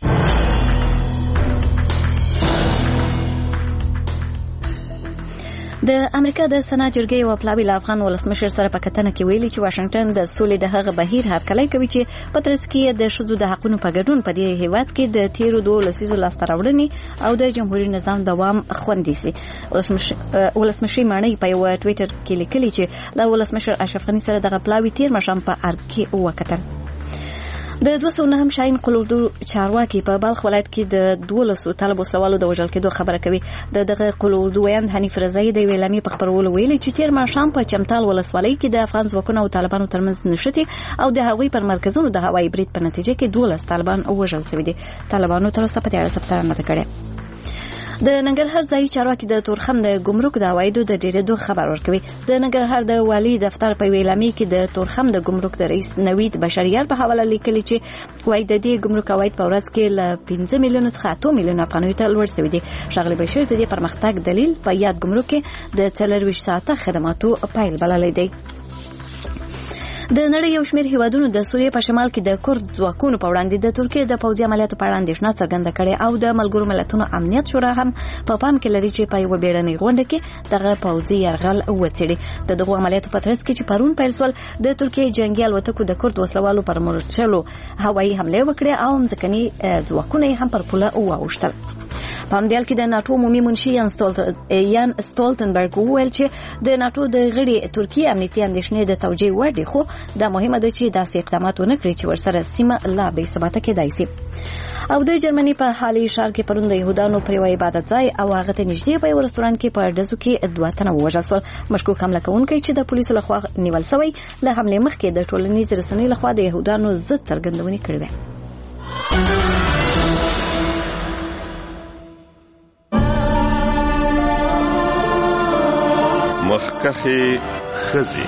د امریکا د سنا جرګې او پلاوی افغان ولسمشر سره په کتنه کې ویلي چې واشنگټن د سولې د هغه بهیر هرکلی کوي چې په ترڅ کې د شذو د حقونو په ګډون په دې هیواد کې د تیرو 2 لسیزو لاستراوړنې او د جمهوریت نظام دوام خوندي سي. ولسمشر مانی په یو ټویټر کې لیکلي چې له ولسمشر اشرف غنی سره د پلاوی تیر مشام په ارګ کې وکتل. د 209 شاهین قلوردو چارواکي په بلخ ولایت کې د 12 طالب وسلوالو د وژل کېدو خبره کوي. دغه قلوردو ویاند حنیف رضایی د ویلامي په خبرولو ویلي چې تیر ماښام په چمتال ولسوالۍ کې د افغان ځواکونو او طالبانو ترمنځ نښتې او د هغوی پر مرکزونو د هوایي برید په نتیجه کې 12 طالبان وژل شوي دي. طالبانو تر اوسه په دې اړه تبصره نه کړې. د ننګرهار ځایي چارواکي د تورخم د ګمرک د عوایدو د ډیرېدو خبر ورکوي. د ننګرهار د والي دفتر په ویلامي کې د تورخم د ګمرک د رئیس نوید بشریار په حواله لیکلي چې وایي د دې ګمرک عواید په ورځ کې له 15 میلیون څخه 8 میلیون افغانیو ته لوړ شوي دي. ښاغلي بشیر د دې پرمختګ دلیل په یاد ګمرک کې د 24 ساعته خدماتو پیل بللی دی. د نړۍ یو شمېر هیوادونو د سوریې په شمال کې د کورد ځواکونو په وړاندې د ترکیې د پوځي عملیاتو په اړه اندېښنه څرګنده کړې او د ملګرو ملتونو امنیت شورا هم په پام کې لري چې په یوه بیړنۍ غونډه کې دغه پوځي یرغل وڅېړي. د دغو عملیاتو په ترڅ کې چې پرون پیل شول د ترکیې جنګي الوتکو د کورد وسلوالو پر مورچلو هوایي حملې وکړې او ځمکني ځواکونه هم پر پوله واوښتل. په همدې حال کې د ناټو عمومي منشي یان ستولتنبرګ وویل چې د ناټو د غړي ترکیې امنیتي اندېښنې د توجیه وړ دي خو دا مهمه ده چې داسې اقدامات ونه کړي چې ورسره سیمه لا بې ثباته کېدای شي. او د جرمني په حالي ښار کې پرون د یهودانو پر یو عبادت ځای او هغه ته نږدې په یو رستورانت کې په ډزو کې 2 تنه ووژل شول. مشکوک حمله کوونکی چې د پولیسو لخوا نیول شوی له حملې مخکې د ټولنیز رسنۍ لخوا د یهودانو ضد څرګندونې کړې وې. مخکخي خزي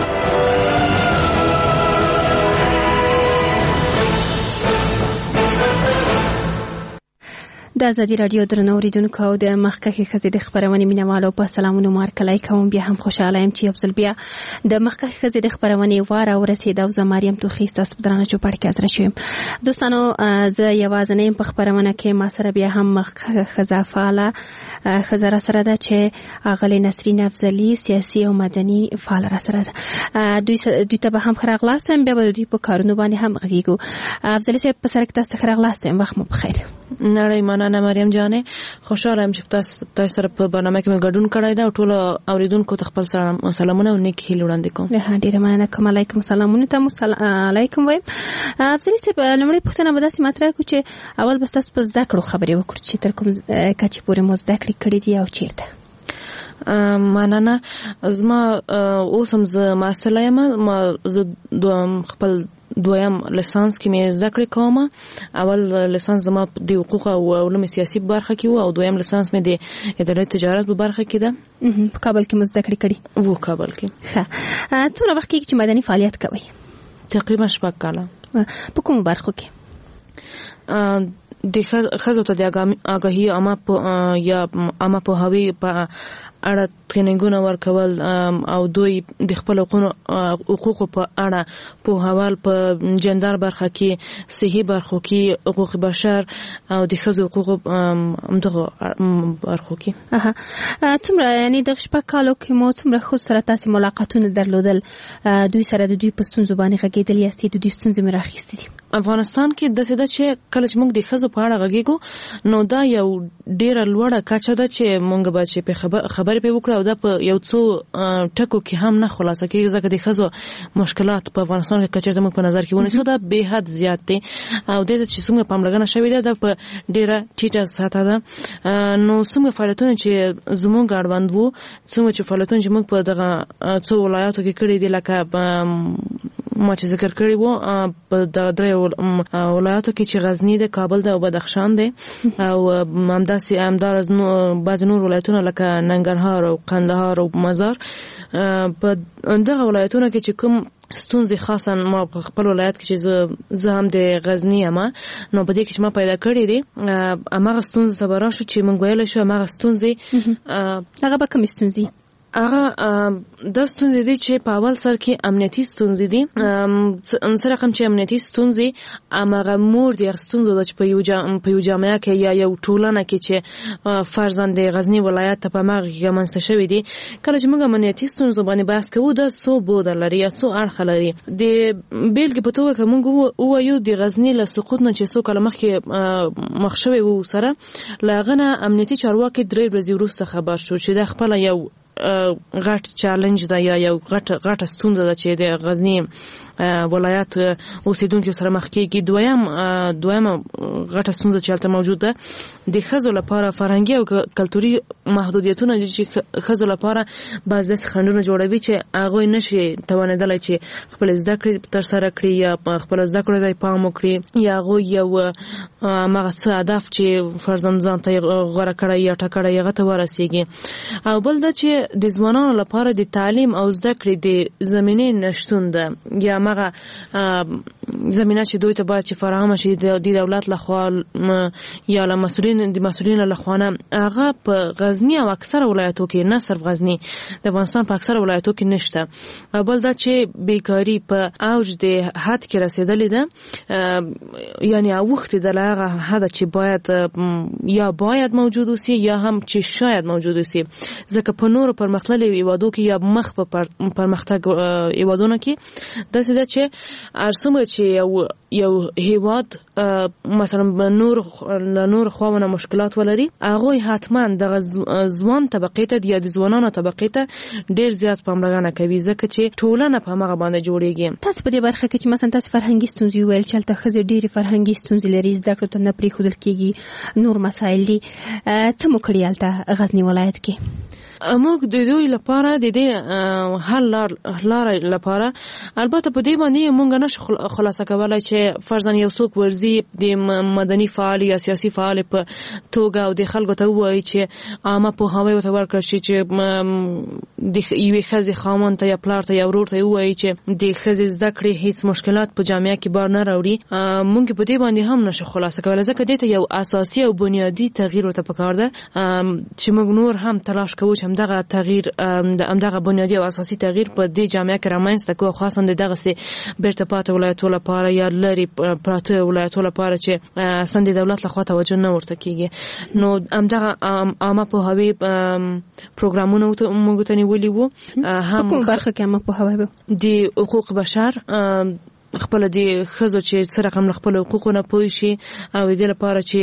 د ازادي رادیو درنو اوریدونکو او د مخکخي خزي د خبرونې مینوالو په سلامونو مارکلای کوم. بیا هم خوشاله یم چې یو ځل بیا د مخکخي خزي د خبرونې واره ورسید او زماریم توخي تاسو بدرانه چوپړ کې حاضر شوم. دوستانو زه یوازې په خبرونه کې ما سره بیا هم مخکخي خزا فعاله خزر سره ده چې اغلی نسرین افضلی سیاسي او مدني فعال را سره دوی ته به هم خراغلاستم بیا به دوی په کارونو باندې هم غږیږو. افضلی صاحب په سره کې تاسو خراغلاستم. وخت مو بخیر. نړۍ مننه مریم جانې. خوشاله یم چې تاسو سره په برنامه کې ګډون کړی دا ټول اوریدونکو ته خپل سلامونه او نیک هیله وړاندې کوم. ډیره مننه کوم. علیکم سلامونه ته علیکم وایم. افضلی صاحب لمړی پوښتنه به داسې مطرح کو چې اول بس تاسو په زده کړو خبرې وکړو چې تر کوم کچې پورې مو زده کړې کړې دي او چیرته؟ مننه. زما اوس هم زه محصله یم. زه خپل دویم لیسانس کې مې زده کړې کوم. اول لیسانس زما د حقوق او علوم سیاسي برخه کې و او دویم لیسانس مې د اداره تجارت په برخه کې ده. په کابل کې مو زده کړې کړې؟ و کابل کې. څومره وخت کېږي چې مدني فعالیت کوئ؟ تقریبا 6 کاله. په کوم برخو کې؟ د ښځو ته د آګاهي عامه پوهاوي په اړه ټریننګونه ورکول او دوی د خپل حقوقو په اړه پوهاول په جندر برخه کې، صحي برخو کې، حقوق بشر او د ښځو حقوقو دغه برخو کې. څومره یعنی د 6 کالو کې مو څومره خو سره تاسو ملاقاتونه درلودل؟ دوی سره د دوی په ستونزو باندې غږیدل یا ستې د دوی ستونزې مې راخیستې دي؟ افغانستان کې د سده چې کله چې موږ د ښځو په اړه غږیږو نو دا یو ډیره لوړه کچه ده چې موږ به چې په خبرې په وکړو او دا په یو څو ټکو کې هم نه خلاصه کېږي، ځکه د ښځو مشکلات په افغانستان کې کچه زموږ په نظر کې ونیسو دا به حد زیات دي او د چې څنګه پاملرنه شوې ده په ډیره ټیټه سطح ده. نو څنګه فعالیتونه چې زموږ اړوند وو، څنګه چې فعالیتونه چې موږ په دغه څو ولایتو کې کړې دي لکه ما چې ذکر کړی وو په دغه درې ولایتو کې چې غزنی ده، کابل ده او بدخشان ده او همداسې همدارس بعض نور ولایتونه لکه ننګرهار او قندهار او مزار. په دغه ولایتونو کې چې کوم ستونزې خاصه ما په خپل ولایت کې چې زه هم د غزنی یم نو په دې کې چې ما پیدا کړې دي هغه ستونزې ته به راشو چې موږ ویلی شو هغه ستونزې هغه به کومې ستونزې؟ هغه د ستونزې دي چې په اول سر کې امنیتي ستونزې دي. سره کوم چې امنیتي ستونزې هغه مور د ستونزو د په یو جامعه کې یا یو ټولنه کې چې فرضاً د غزنی ولایت ته په مغه کې منځته شوی دي. کله چې موږ امنیتي ستونزو باندې بحث کوو د څو بود لري یا څو اړخ لري. د بیلګې په توګه موږ وایو د غزنی له سقوط نه چې څو کله مخکې مخ شوی وو سره لاغنه امنیتي چارواکي 3 ورځې وروسته خبر شو چې د خپل یو غټ چالنج ده یا یو غټه ستونزه ده چې د غزنی ولایت اوسیدونکو سره مخ کېږي. دویمه غټه ستونزه چې هلته موجود ده د ښځو لپاره فرهنګي او کلتوري محدودیتونه دي چې ښځو لپاره بعض داسې خنډونه جوړوي چې هغوی نشي توانېدلی چې خپل زده کړې ترسره کړي یا خپل زده کړو ته پام وکړي یا هغوی یو هماغه څه هدف چې فرضاً ځان ته غوره کړی یا ټاکلی هغه ته ورسېږي. او بل دا چې د ځوانانو لپاره د تعلیم او زده کړې د زمینې نشتون ده یا هغه زمینه چې دوی ته باید چې فراهم شي د دولت لخوا یا له مسؤلین لخوا نه هغه په غزنی او اکثر ولایتو کې نه صرف غزنی د افغانستان په اکثر ولایتو کې نشته. بل دا چې بیکاری په اوج د حد کې رسیدلې ده یعنی اوخت د هغه حد چې باید موجود وي یا هم چې شاید موجود وي ځکه په نور پرمختللي هیوادو کې یا مخ په پرمختګ هیوادونو کې داسې ده چې ارسمه چې یو هیواد مثلا نور خواونه مشکلات ولري هغه حتما د ځوان طبقه ته یا د ځوانانو طبقه ته ډیر زیات پاملرنه کوي ځکه چې ټولنه په هغه باندې جوړیږي. تاسو په دې برخه کې چې مثلا تاسو فرهنګي ستونزې ویل چې تل خزه ډېری فرهنګي ستونزې لري زده کړو ته نه پرې خودل کېږي نور مسایل دي څه مو کړی الته غزنی ولایت کې؟ موږ د دوی لپاره د دې حل لار لپاره البته په دې باندې موږ نشو خلاصه کولای چې فرضاً یو څوک ورزي د مدني فعال یا سیاسي فعال په توګه او د خلکو ته وایي چې عامه پوهاوی ورته ورکړي چې د یوې ښځې خاوند ته یا پلار ته یا ورور ته وایي چې د ښځې زده کړې هیڅ مشکلات په جامعه کې بار نه راوړي. موږ په دې باندې هم نشو خلاصه کولای ځکه دې ته یو اساسي او بنیادی تغییر ورته پکار ده چې موږ نور هم تلاش کوو چې همدغه تغییر همدغه بنیادی او اساسي تغییر په دې جامعه کې رامنځته کوو خاصه دغه سي بیرته پاتې ولایتونو لپاره یا لري پراته ولایتونو لپاره چې اصلا د دولت لخوا توجه نه ورته کیږي. نو همدغه عامه پوهاوی پروګرامونه موږ ته نیولي وو هم کوم برخه کې عامه پوهاوی د حقوق بشر خپل د ښځو چې سره کوم خپل حقوقونه پوه شي او د لپاره چې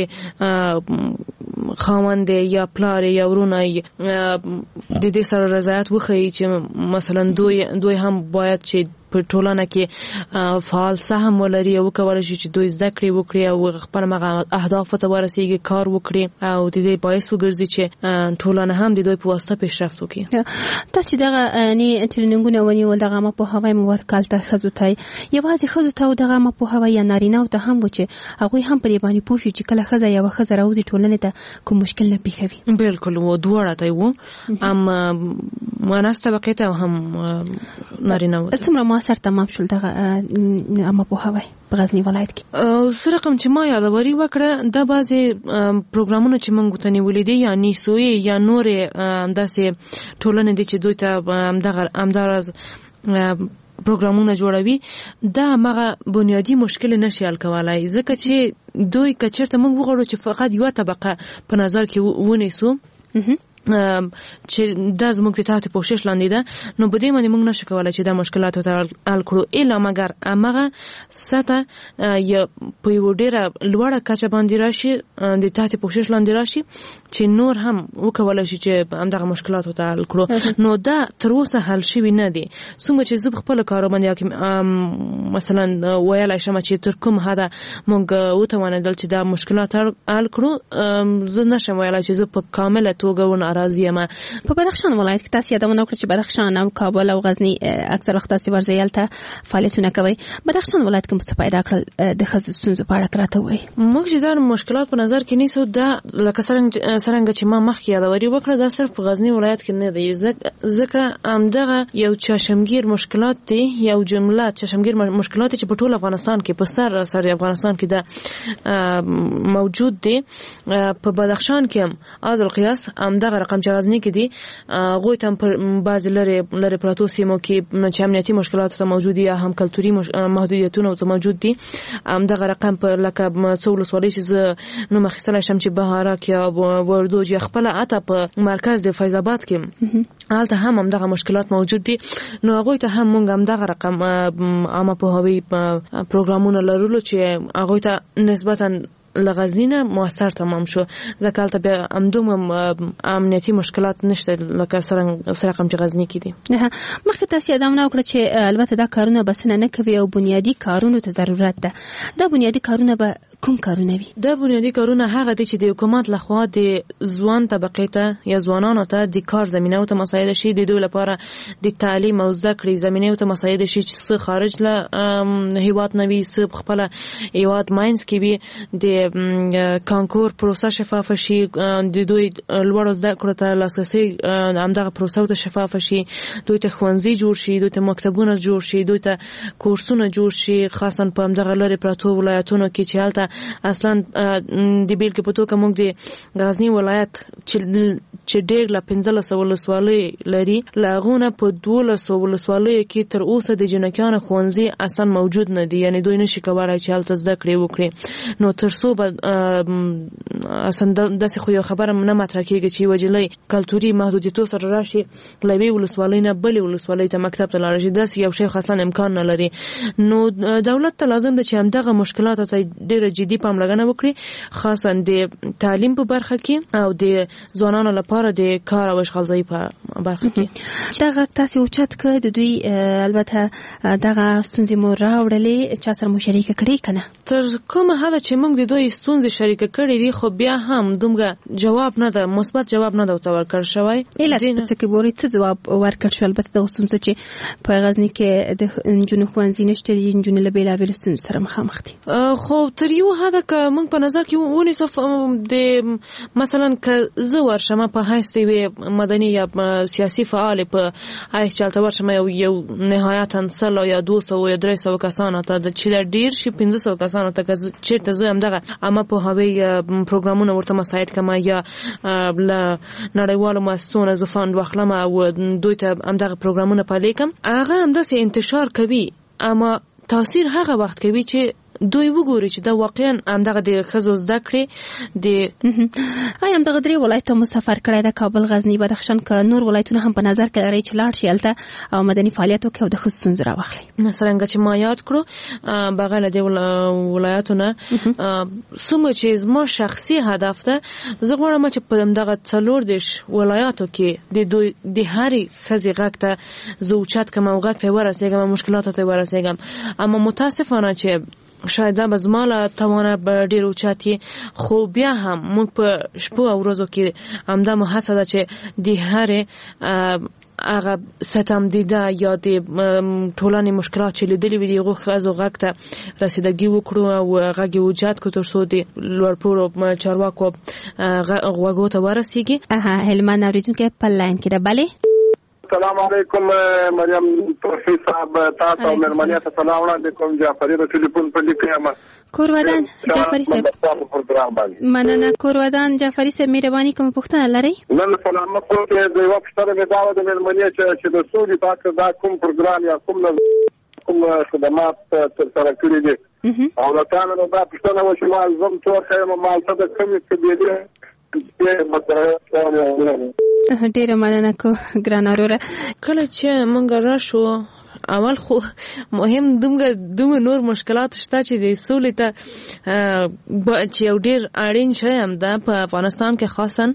خاوند یا پلار یا ورونه د دې سره رضایت وخی چې مثلا دوی هم باید چې په ټولنه کې فعال سهم ولري او کولای شي چې دوی زده کړې وکړي او خپل مغه اهداف ته ورسیږي کار وکړي او د دې باعث وګرځي چې ټولنه هم د دوی په واسطه پیشرفت وکړي. تاسو دغه یعنی ترنګونه ونیول دغه ما په هواي مواد کالته خزوتای یوازې خزوته او دغه ما په هواي یا نارینه او ته هم و چې هغه هم په دې باندې پوښي چې کله خزه یا خزه راوځي ټولنه ته کوم مشکل نه پیښوي. بالکل و دوړه ته و مناسبه بقیته هم نارینه و څومره ما سره تمام شول دغه اما په هواي په غزنی ولایت کې سره کوم چې ما یادوري وکړه د بازي پروګرامونه چې موږ ته نیولې دي یا نیسوي یا نورې داسې ټولنه دي چې دوی ته دغه امدارز پروګرامونه جوړوي دا مغه بنیادی مشکل نشي حل کولای ځکه چې دوی کچرته موږ وغواړو چې فقط یو طبقه په نظر کې ونیسو چې دا زموږ د تحت پوښښ لاندې ده نو بده باندې موږ نشو کولای چې دا مشکلات ته حل کړو الا مګر امغه ساته یا په یو ډیره لوړه کچه باندې راشي د تحت پوښښ لاندې راشي چې نور هم وکولای شي چې همدغه مشکلات ته حل کړو نو دا تر اوسه حل شوی نه دي څومره چې زه خپل کار باندې مثلا ویلای شم چې تر کوم حدا موږ وتوانیدل چې دا مشکلات حل کړو زه نشم ویلای چې زه په کامله توګه راضیه په بدخشان ولایت کې تاسو یادونه وکړه چې بدخشان او کابل او غزنی اکثر وخت تاسو ورزيال ته فعالیتونه کوي. بدخشان ولایت کې څه پیدا کړل د خصوصي ستونزو په اړه راته وایي. موږ چې دا مشکلات په نظر کې نیسو دا لکه څنګه چې ما مخکې یادوري وکړه دا صرف په غزنی ولایت کې نه دی ځکه همدغه یو چشمگیر مشکلات دي یو جمله چشمگیر مشکلات چې په ټول افغانستان کې په سر افغانستان کې دا موجود دي په بدخشان کې هم از القياس همدغه رقم چې غزنی کې دي غوی ته په بعض لري پراتو سیمو کې چې امنیتي مشکلات ته موجود یا هم کلتوري محدودیتونه ته موجود دي همدغه رقم په لکه څول سوالي چې نو مخصله شم چې بهارک یا وردوج یا خپل اته په مرکز د فیض آباد کې حالته همدغه مشکلات موجود دي نو غوی ته هم مونږ همدغه رقم عامه په هوی پروګرامونه لرلو چې هغه ته نسبتا لغزنینه موثر تمام شو ځکه ته بیا همدوم امنیتي مشکلات نشته لکه سره کوم چې غزنی کې دي. مخکې تاسو یادونه وکړه چې البته دا کارونه بس نه کوي او بنیادی کارونو ته ضرورت ده. دا بنیادی کارونه به کوم کارونه وي؟ دا بنیادی کارونه هغه دي چې د حکومت لخوا د ځوان طبقه ته یا ځوانانو ته د کار زمينه او ته مساعده شي د دوی لپاره د تعلیم او زده کړې زمينه او ته مساعده شي چې څه خارج له هیواد نوي څه خپل هیواد ماینز کې وي د کانکور پروسه شفاف شي د دوی لوړ زده کړو ته لاسرسي همدغه پروسه ته شفاف شي دوی ته ښوونځي جوړ شي دوی ته مکتبونه جوړ شي دوی ته کورسونه جوړ شي خاصا په همدغه لري پراتو ولایتونو کې چې حالت اصلا د بیلګې په توګه موږ د غزنی ولایت چې ډېر لا 15 ولسوالۍ لري لاغونه په 12 ولسوالۍ کې تر اوسه د جنکیانو ښوونځي اصلا موجود نه دي یعنی دوی نشي کولای چې حالت زده کړې وکړي نو تر څو اصلا داسې خو یو خبره نه مطرح کیږي چې وجلې کلتوري محدودیتو سره راشي لوي ولسوالۍ نه بلې ولسوالۍ ته مکتب ته لاړ شي داسې یو شی خاصه امکان نه لري نو دولت ته لازم ده چې همدغه مشکلات ته ډېر جدي پاملرنه وکړي خاصا د تعلیم په برخه کې او د ځوانانو لپاره د کار او اشغالزایی په برخه کې دا غږ تاسو اوچت کړ د دوی البته دغه ستونزې مو راوړلې چې سره مو شریک کړی کنه تر کومه حد چې موږ د دوی ستونزې شریک کړې دي خو بیا هم دومره جواب نه ده مثبت جواب نه ده ورکړ شوی اله څه کې بوري څه جواب ورکړ شو البته د ستونزې چې په غزنی کې د انجونو خوانځي نشته دي انجونو له بیلابل ستونزې سره مخامخ دي خو تر یو حد که موږ په نظر کې ونیسو د مثلا که زه ورشم په حیث یوې مدني یا سیاسي فعال په حیث چلته ورشم یو نهایتا 100 یا 200 یا 300 کسانو ته چې ډیر شي 500 کسانو ته چیرته زه هم دغه اما په هوی پروګرامونه ورته مساعد کما یا ل نړیوالو مؤسسونو زفاند واخلم او دوی ته هم دغه پروګرامونه پلي کوم هغه هم د انتشار کوي اما تاثیر هغه وخت کوي چې دوی وګوري چې دا واقعا همدغه د ښځو زده کړې د آیا همدغه درې ولایتو مو سفر کړی د کابل، غزني، بدخشان که نور ولایتونه هم په نظر کې لرئ چې لاړ شي هلته او مدني فعالیت وکړي او د ښځو ستونزې راواخلي؟ څرنګه چې ما یاد کړو بغیر له دې ولایتو نه څومره چې زما شخصي هدف ده، زه غواړم چې په همدغه 14 ولایاتو کې د هرې ښځې غږ ته زه اوچت کړم او غږ ته ورسېږم او مشکلاتو ته ورسېږم. اما متاسفانه چې شاید دا به زما له توانه به ډېر اوچت وي، خو بیا هم موږ په شپو او ورځو کې همدا مو هڅه ده چې د هرې هغه ستم دیده یا د ټولنې مشکلات چې لیدلې وي د هغو ښځو غږ ته رسیدګي وکړو او غږ یې اوچت کړو تر څو د لوړپوړو چارواکو غوږو ته ورسیږي. هلمند اورېدونکی په لاین کې ده. بلې السلام علیکم مریم توفیق صاحب، تاسو او مېرمنې ته سلام وړاندې کوم. جعفري د ټلیفون په لیک یم. کورودان جعفري صاحب، مننه. کورودان جعفري صاحب، مهرباني کوم پوښتنه لرئ؟ نن سلام کوم چې د یو پښتنه مې دا د مېرمنې چې د سولې پاک دا کوم پروګرام یا کوم خدمات تر سره کړی دي او دا تاسو نو دا پښتنه و چې مال زم تور خیم مال څه د کمی څه دی ډیره مننه کو ګران اوره. کله چې مونږ راشو اول خو مهم دومره نور مشکلات شته چې د سولې ته چې یو ډیر اړین شی هم ده په افغانستان کې، خاصا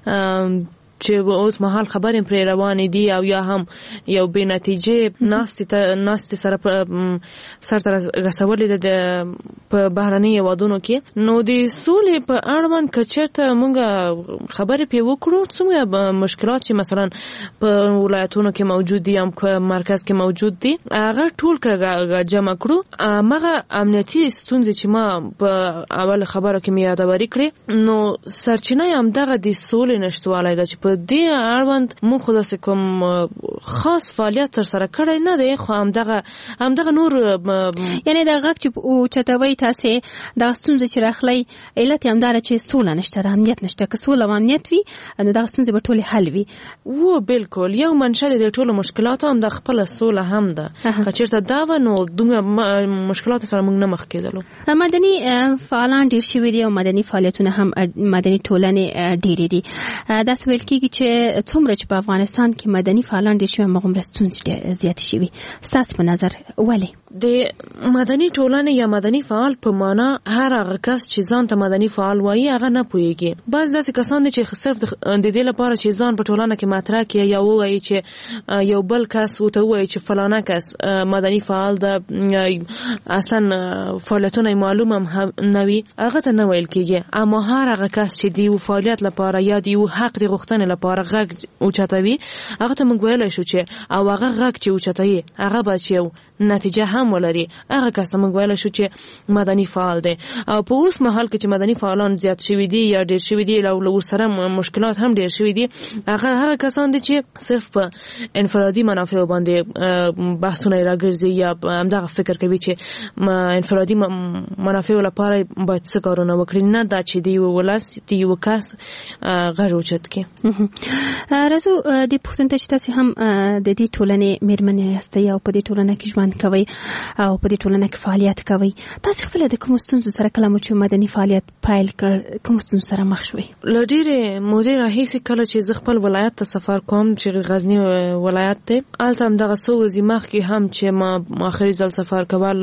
چې اوس مهال خبرې پرې روانې دي او یا هم یو بې نتیجې ناستې سره سرته رسولې ده په بهرني هېوادونو کې. نو د سولې په اړوند که چېرته موږ خبرې پرې وکړو څومره مشکلات چې مثلا په ولایتونو کې موجود دي هم که مرکز کې موجود دي هغه ټول که جمع کړو، همغه امنیتي ستونزې چې ما په اول خبرو کې مې یادوري کړې، نو سرچینه یې همدغه د سولې نشتوالی ده چې په دې اړوند موږ خو داسې کوم خاص فعالیت تر سره کړی نه دی، خو همدغه نور یعنی د غږ چې اوچتوئ تاسې دغه ستونزې چې راخلی علت یې همداره چې سوله نشته، امنیت نشته. که سوله او امنیت وي نو دغه ستونزې به ټولې حل وي. بالکل یو منشأ د ټولو مشکلاتو هم د خپله سوله هم ده. که چېرته دا وه نو دومره مشکلاتو سره موږ نه مخ کېدلو. مدني فعالان ډېر شوي دي او مدني فعالیتونه هم مدني ټولنې ډېرې دي. داسې ویل کېږي چې څومره چې په افغانستان کې مدني فعالان ډېر شوي هماغومره ستونزې زیاتې شوي. ستاسو په نظر ولې؟ د مدني ټولنې یا مدني فعال په معنا هر هغه کس چې ځان ته مدني فعال وایي هغه نه پوهېږي. بعض داسې کسان دي چې صرف د دې لپاره چې ځان په ټولنه کې مطرح کړي یا ووایي چې یو بل کس ورته ووایي چې فلانه کس مدني فعال ده، اصلا فعالیتونه یې معلوم هم نه وي، هغه ته نه ویل کېږي. اما هر هغه کس چې د یو فعالیت لپاره یا د یو حق د غوښتنې لپاره غږ اوچتوي هغه ته موږ ویلی شو چې او هغه غږ چې اوچتوي هغه باید چې یو نتیجه هم ولري، هغه کس موږ ویلی شو چې مدني فعال دی. او په اوس مهال کې چې مدني فعالان زیات شوي دي یا ډېر شوي دي او ورسره مشکلات هم ډېر شوي دي، هغه کسان دي چې صرف په انفرادي منافعو باندې بحثونه یې راګرځي یا همدغه فکر کوي چې انفرادي منافعو لپاره باید څه کارونه وکړي، نه دا چې د یو ولس د یو کس غږ اوچت کړي. رازو د پوښتنې چې تاسې هم د دې ټولنې مېرمنې یاستئ او په دې ټولنه کې ژوند کوئ او په دې ټولنه کې فعالیت کوئ، تاسې خپله د کومو ستونزو سره کله مو چې مدني فعالیت پیل کړ کومو ستونزو سره مخ شوئ؟ له ډېرې مودې راهیسې کله چې زه خپل ولایت ته سفر کوم چې غزني ولایت دی، هلته همدغه څو ورځې مخکې هم چې ما آخري ځل سفر کول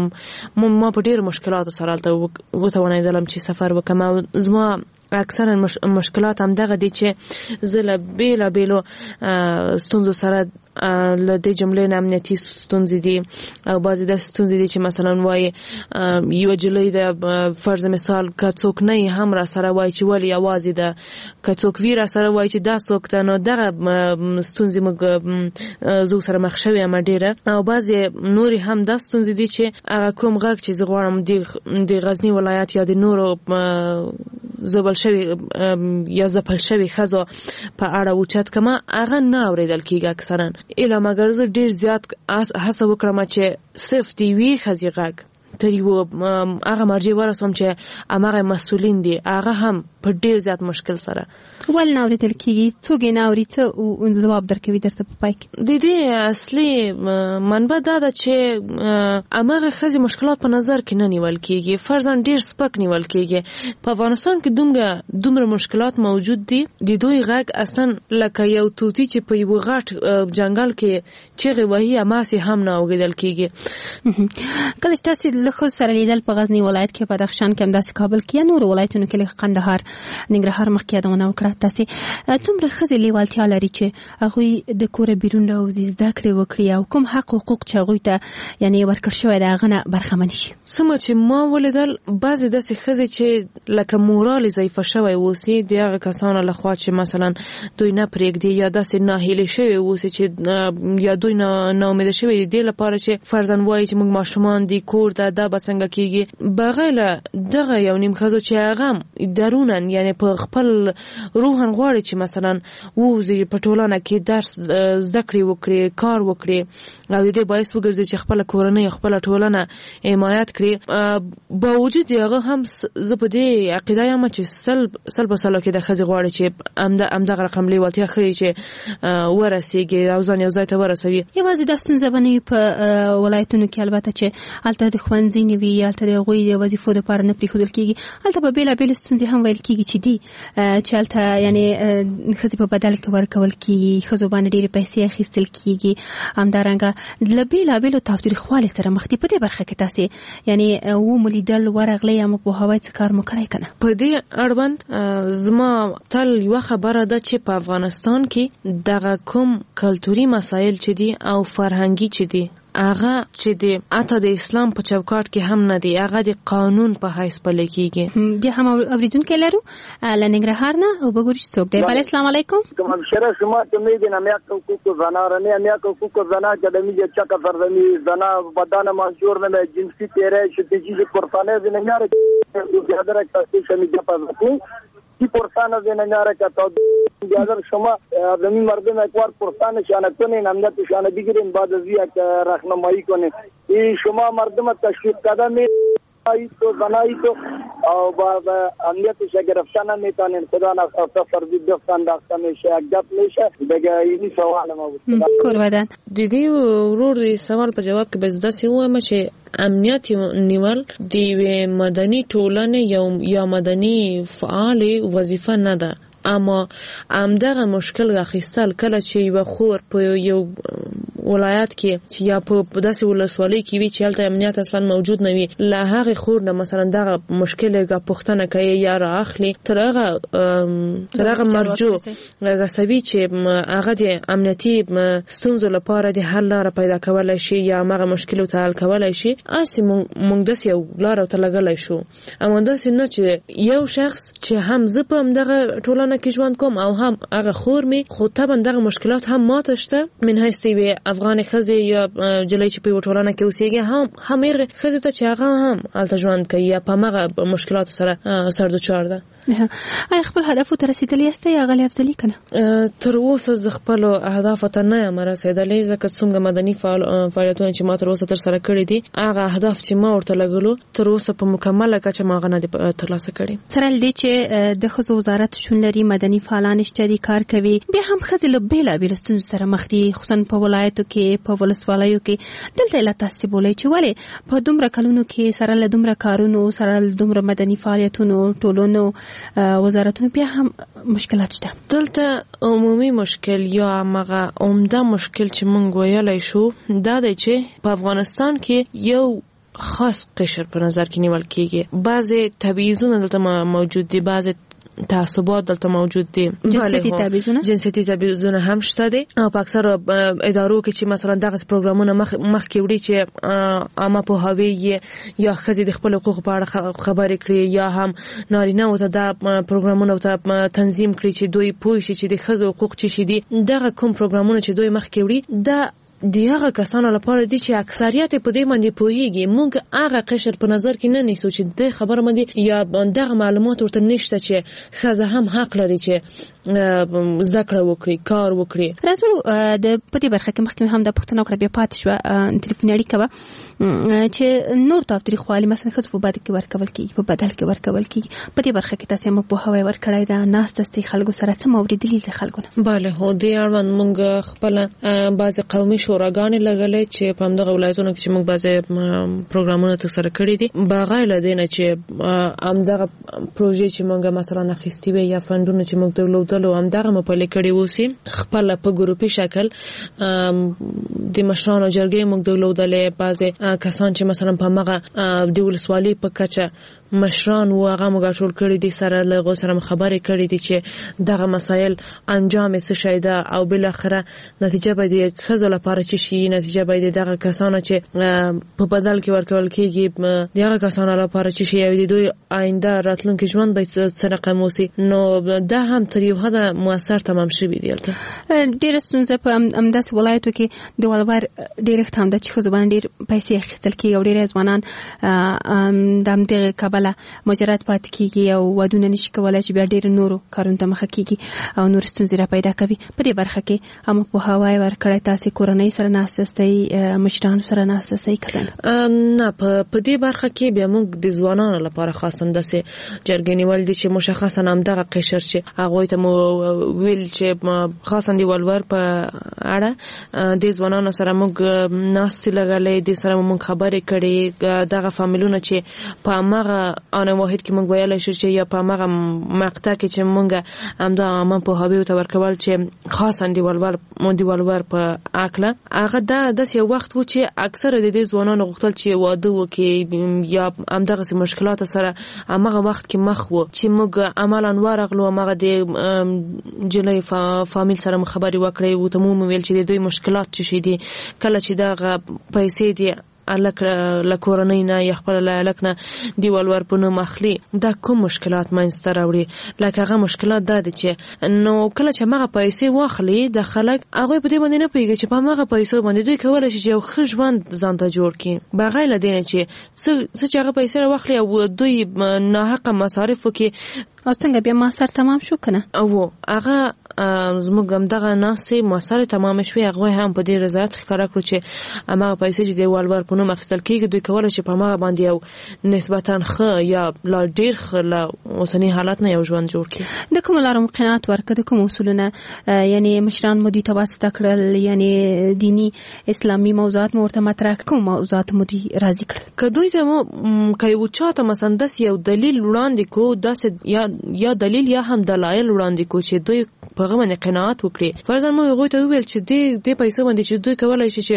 ما په ډېرو مشکلاتو سره هلته وتوانېدلم چې سفر وکړم. او زما اکثرا مشکلات هم دغه دي چې زه له بیلابیلو ستونزو سره له دې جملې نه امنیتي ستونزې دي او بعضې داسې ستونزې دي چې مثلا وایي یوه جلۍ د فرض مثال که څوک نه یې هم را سره وایي چې ولې یوازې ده، که څوک وي را سره وایي چې دا څوک ده، نو دغه ستونزې موږ زه سره مخ شوې یم ډېره. او بعضې نورې هم دا ستونزې دي چې هغه کوم غږ چې زه غواړم د غزني ولایت یا د نورو زبل شوي یا ځپل شوي ښځو په اړه اوچت کړمه، هغه نه اورېدل کېږي اکثرا. الا مګر زه ډېر زیات هڅه وکړم چې صرف د یوې ښځې غږ تر یو هغه مرجع ورسوم چې هماغه مسؤلین دي هغه هم په ډیر زیات مشکل سره. ول نه اورېدل کیږي څوک نه اوري ته او جواب درکوي درته په پای کې. د دې اصلي منبع دا ده چې امغه خزي مشکلات په نظر کې نه نیول کیږي، فرضاً ډیر سپک نیول کیږي. په افغانستان کې دومره مشکلات موجود دي، د دوی غږ اصلا لکه یو توتی چې په یو غټ جنگل کې چغې وهي اماسي هم نه اوریدل کیږي. کله چې تاسو له سره لیدل په غزنی ولایت کې، په بدخشان کې، همداسې کابل کې، نور ولایتونو کې، قندهار، ننګرهار مخکې یادونه وکړه، تاسو څومره ښځې لیوالتیا لري چې هغوی د کوره بیرون راوځي، زده کړې وکړي او کوم حق حقوق چې هغوی ته یعنې ورکړل شوی دی هغه نه برخمن شي؟ څومره چې ما ولیدل بعضې داسې ښځې چې لکه مورال ضعیفه شوی اوسي، د هغه کسانو لخوا چې مثلا دوی نه پرېږدي یا داسې ناهیلې شوي اوسي چې یا دوی ناامیده شوي دي لپاره چې فرضاً وایي چې موږ ماشومان دي، کور ده، دا به څنګه کېږي. بغیر له دغه یو نیم ښځو چې هغه دروناً یعنې په خپل روحاً غواړي چې مثلا ووځي په ټولنه کې درس زده کړې وکړي، کار وکړي او د دې باعث وګرځي چې خپله کورنۍ او خپله ټولنه حمایت کړي. باوجود هغه هم زه په دې عقیده یم چې سل په سلو کې د ښځې غواړي چې همدغه رقم لیوالتیا ښیي چې ورسېږي او ځان یو ځای ته ورسوي. یوازې دا ستونزه به نه وي په ولایتونو کې، البته چې هلته د ښوونځي نه وي، هلته د هغوی د وظیفو دپاره نه پرېښودل کېږي، هلته به بېلابېلې ستونزې هم ویل کېږي چې دي چې هلته یعنې ښځې په بدل کې ورکول کېږي، ښځو باندې ډېرې پیسې اخیستل کېږي، همدارنګه له بېلابېلو تاوتریخوالي سره مخ دي. په دې برخه کې تاسې یعنې ومو لیدل، ورغلی یا مو پوهوی څه کار مو کړی که نه؟ په دې اړوند زما تل یوه خبره ده چې په افغانستان کې دغه کوم کلتوري مسایل چې دي او فرهنګي چې دي هغه چې د اته د اسلام په چوکاټ کې هم نه دی، هغه د قانون په حیث پلی کېږي. بیا هم اوریدونکي لرو له ننګرهار نه او بګوري څوک دی. بله السلام علیکم. همشره شما که میبینم یک حقوق زنا را نه، یک حقوق زنا که میگه چک فردمی زنا بدن منشور نه، جنسی تیره شده چیز پرسانه زنیاره بیادره کسی میگه پذتی کی پرسان از نمیاره که تا بیادر شما زمین مردم اکوار پرسانشان کنین، امنیتشان بگیرین، بعد از یک راهنمایی کنین. این شما مردم تشویق کده می تو زنایی تو او با امنیتش گرفتن نمیتونین، خدا نخواسته فرضی دفتن داخته میشه، یک گپ میشه بگه اینی سوال ما بود. کوربدن دیدی ورور دی سوال په جواب کې بس داسې وایم چې امنیت نیول د مدني ټولنې یا مدني فعال وظیفه نه ده، اما همدغه مشکل راخیستل کله چې یو خور په یو ولایت کې چې یا په داسې ولسوالۍ کې وي چې هلته امنیت اصلا موجود نه وي، له هغې خور نه مثلا دغه مشکل پوښتنه کوي یا رااخلي، تر هغه مرجو رسوي چې هغه د امنیتي ستونزو لپاره د حل لاره پیدا کولی شي یا هغه مشکل ته حل کولی شي. هسې موږ داسې یو لاره ورته لګلی شو، اما داسې نه چې یو شخص چې هم زه په همدغه ټولنه کې ژوند کوم او هم هغه خور مې، خو طبعا دغه مشکلات هم ماته شته من حیث یوې افغان ښځې یا جلۍ چې په یوه ټولنه کې اوسېږي، هم هغې ښځې ته چې هغه هم هلته ژوند کوي یا په همغه مشکلاتو سره سردوچار ده. آیا خپل هدفو ته رسېدلی یاستئ اغلې افضلي که نه؟ تر اوسه زه خپلو اهدافو ته نه یم رسېدلی، ځکه څومره مدني فعالیتونه چې ما تر اوسه ترسره کړي دي، هغه اهداف چې ما ورته لګلو تر اوسه په مکمله کچه ما هغه نه دي ترلاسه کړي. سره له دې چې د ښځو وزارت شتون لري، مدني فعالان شته دي، کار کوي، بیا هم ښځې له بېلابېلو ستونزو سره مخ دي، خصوصا په ولایتو کې، په ولسوالیو کې. دلته علت تاسې بولئ چې ولې په دومره کلونو کې سره له دومره کارونو، سره له دومره مدني فعالیتونو، ټولنو، وزارتونو بیا هم مشکلات شته؟ دلته عمومي مشکل یا هغه عمده مشکل چې موږ ویلی شو دا دی چې په افغانستان کې یو خاص قشر په نظر کې نیول کېږي. بعضې تبعیضونه دلته موجود دي، بعضې تعصبات دلته موجود دي، جنسیتي تبعیضونه هم شته دي، او په اکثرو ادارو کې چې مثلا دغه پروګرامونه مخکې وړي چې عامه پوهاوی یا ښځې د خپل حقوقو په اړه خبرې کړي یا هم نارینه‌و ته دا پروګرامونه ته تنظیم کړي چې دوی پوه شي چې د ښځو حقوق څه شي دي. دغه کوم پروګرامونه چې دوی مخکې وړي دا د هغه کسانو لپاره دي چې اکثریت په دې باندې پوهیږي. موږ هغه قشر په نظر کې نه نیسو چې د خبره باندې یا دغه معلومات ورته نشته چې ښځه هم حق لري چې ذکر وکړي، کار وکړي. راځو د پدې برخه کې مخکې هم د پښتنو کړه بیا پات شو ټلیفوني اړیکه و چې نور تاریخوالي مثلا خص په بدل کې ورکول کیږي، په بدل کې ورکول کیږي. پدې برخه کې تاسو هم په هواي ورکړای دا ناس تاسو خلکو سره څه موریدلی د خلکو نه. bale هو دې اړوند موږ خپل بعض قومي شوراګانې لګلې چې په همدغه ولایتونو کې چې موږ بعض پروګرامونه ترسره کړي دي. بغیر لدینه چې همدغه پروژې چې موږ مثلا اخیستي وي یا فندونه چې موږ درلودلو همدغه مپلې کړي وسی خپل په ګروپي شکل د مشرانو جرګې موږ درلودلې. بعض کسان چې مثلا په مغه د ولسوالۍ په کچه مشران و هغه موږ ټول کړي دي سره له سره خبرې کړي دي چې دغه مسایل انجام څه شي ده او بل اخره نتیجه به د خزل لپاره چې شي، نتیجه به دغه کسانو چې په بدل کې ورکول کېږي دغه کسانو لپاره چې شي او د دوی آینده راتلونکي ژوند به څه رقم وسی. نو دا هم تر یو حد موثر تمام شوی دی. ډېر ستونزه په امداس ولایتو کې د ولور ډېر اختام د چې خو باندې ډېر پیسې اخیستل کېږي او ډېر ځوانان د همدغه کابل مجرد پاتې کېږي او ودونه نشي کولای چې بیا ډېر نورو کارونو ته مخه کېږي او نور ستونزې را پیدا کوي. په دې برخه کې هم په هواي ورکړی تاسو کورنۍ سره ناسستئ، مشرانو سره ناسستئ کسان نه په دې برخه کې بیا موږ د ځوانانو لپاره خاصه داسې جرګې نیول دي چې مشخصا همدغه قشر چې هغه ته مو ویل چې خاصه دی ولور په اړه د ځوانانو سره موږ ناستې لګلې، د سره موږ خبرې کړې. دغه فامیلونه چې په هغه انا واحد کې موږ ویل شو چې یا په هغه مقطع کې چې موږ همدا عامه په هویو ته ورکول چې خاصه دی ولور په اکله هغه د یو وخت و چې اکثر د دې ځوانانو غوښتل چې واده وکړي یا همدغه مشکلات سره هغه وخت کې مخ وو چې موږ عملاً ورغلو هغه د جلې فامیل سره خبرې وکړې او ته مو ویل چې د دوی مشکلات څه دي کله چې دغه پیسې دي الک لکورنۍ نه یا خپل الک نه دی ولور په نوم اخلي. دا کوم مشکلات منځته راوړي؟ لکه هغه مشکلات دا دي چې نو کله چې هغه پیسې واخلي د خلک هغه په دې باندې نه پیږي چې په هغه پیسې باندې دوی کولای شي یو ښه ژوند ځان ته جوړ کړي بغیر لدینه چې څه هغه پیسې واخلي او دوی ناحق مصارف وکړي او څنګه بیا ماسر تمام شو کنه او هغه زموږ هم دغه ناسې ماسر تمام شوی. هغه هم په دې رضایت ښکاره کړو چې هغه پیسې چې د ولور په نوم اخیستل کېږي دوی کولای شي په هغه باندې یو نسبتاً ښه یا لا ډېر ښه له اوسني حالت نه یو ژوند جوړ کړي. د کوم لارو قناعت ورکړه د کوم اصولونه یعنی مشران مو دوی ته واسطه کړل یعنی دینی اسلامي موضوعات مو ورته مطرح کوم موضوعات مو دوی راضي کړل که دوی ته مو یو چاته مثلا داس یو دلیل وړاندې کو داس یا دلیل یا هم دلایل وړاندې کو چې دوی په هغه باندې قناعت وکړي. فرضاً مو هغوی ته وویل چې دې پیسې باندې چې دوی کولای شي چې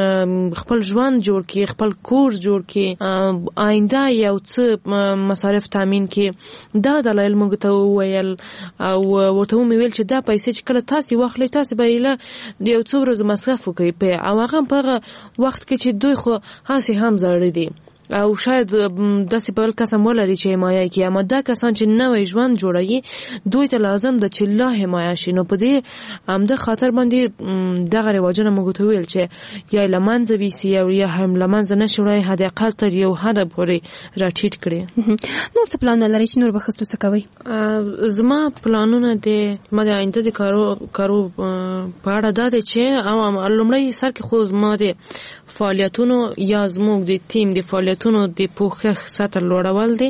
خپل ژوند جوړ کړي، خپل کور جوړ کړي، آینده یو څه مصارف تامین کړي. دا دلایل موږ ته وویل او ورته مو ویل چې دا پیسې چې کله تاسو واخلئ تاسو به یې له یو څو ورځې مصرف وکړئ او هغه په هغه وخت کې چې دوی خو هسې هم زاړه دي او شاید داسې بل کسان ولري چې حمایه کوي، اما دا کسان چې نوې ژوند جوړوي دوی ته لازم ده چې لا حمایه شي. نو په دې همدا خاطر باندې دغه رواجونه موږ ته ویل چې یا لمنځه ویسي او یا هم لمنځه نشي وړای حد اقل تر یو حد پورې راټیټ کړي. نور څه پلان لري چې نور به خصوص کوي؟ زما پلانونه د ما د آینده د کارو په اړه دا دي چې او لومړی سر کې خو زما د فعالیتونو یا زموږ د ټیم د فعالیتونو د پوښښ سطح لوړول دي.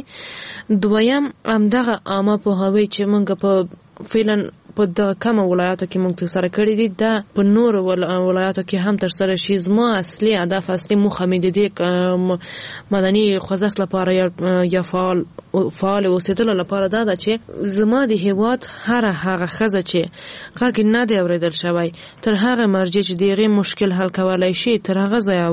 دویم همدغه عامه پوهاوی چې موږ په فعلا په دغه کم ولایاتو کې موږ ترسره کړي دي دا په نور ولایاتو کې هم ترسره شي. زما اصلي هدف اصلي موخه مې د دې مدني خوځښت لپاره یا فعال اوسېدلو لپاره دا ده چې زما د هیواد هغه ښځه چې غږ نه دی اورېدل شوی تر هغه مرجع چې د هغې مشکل حل کولی شي تر هغه ځایه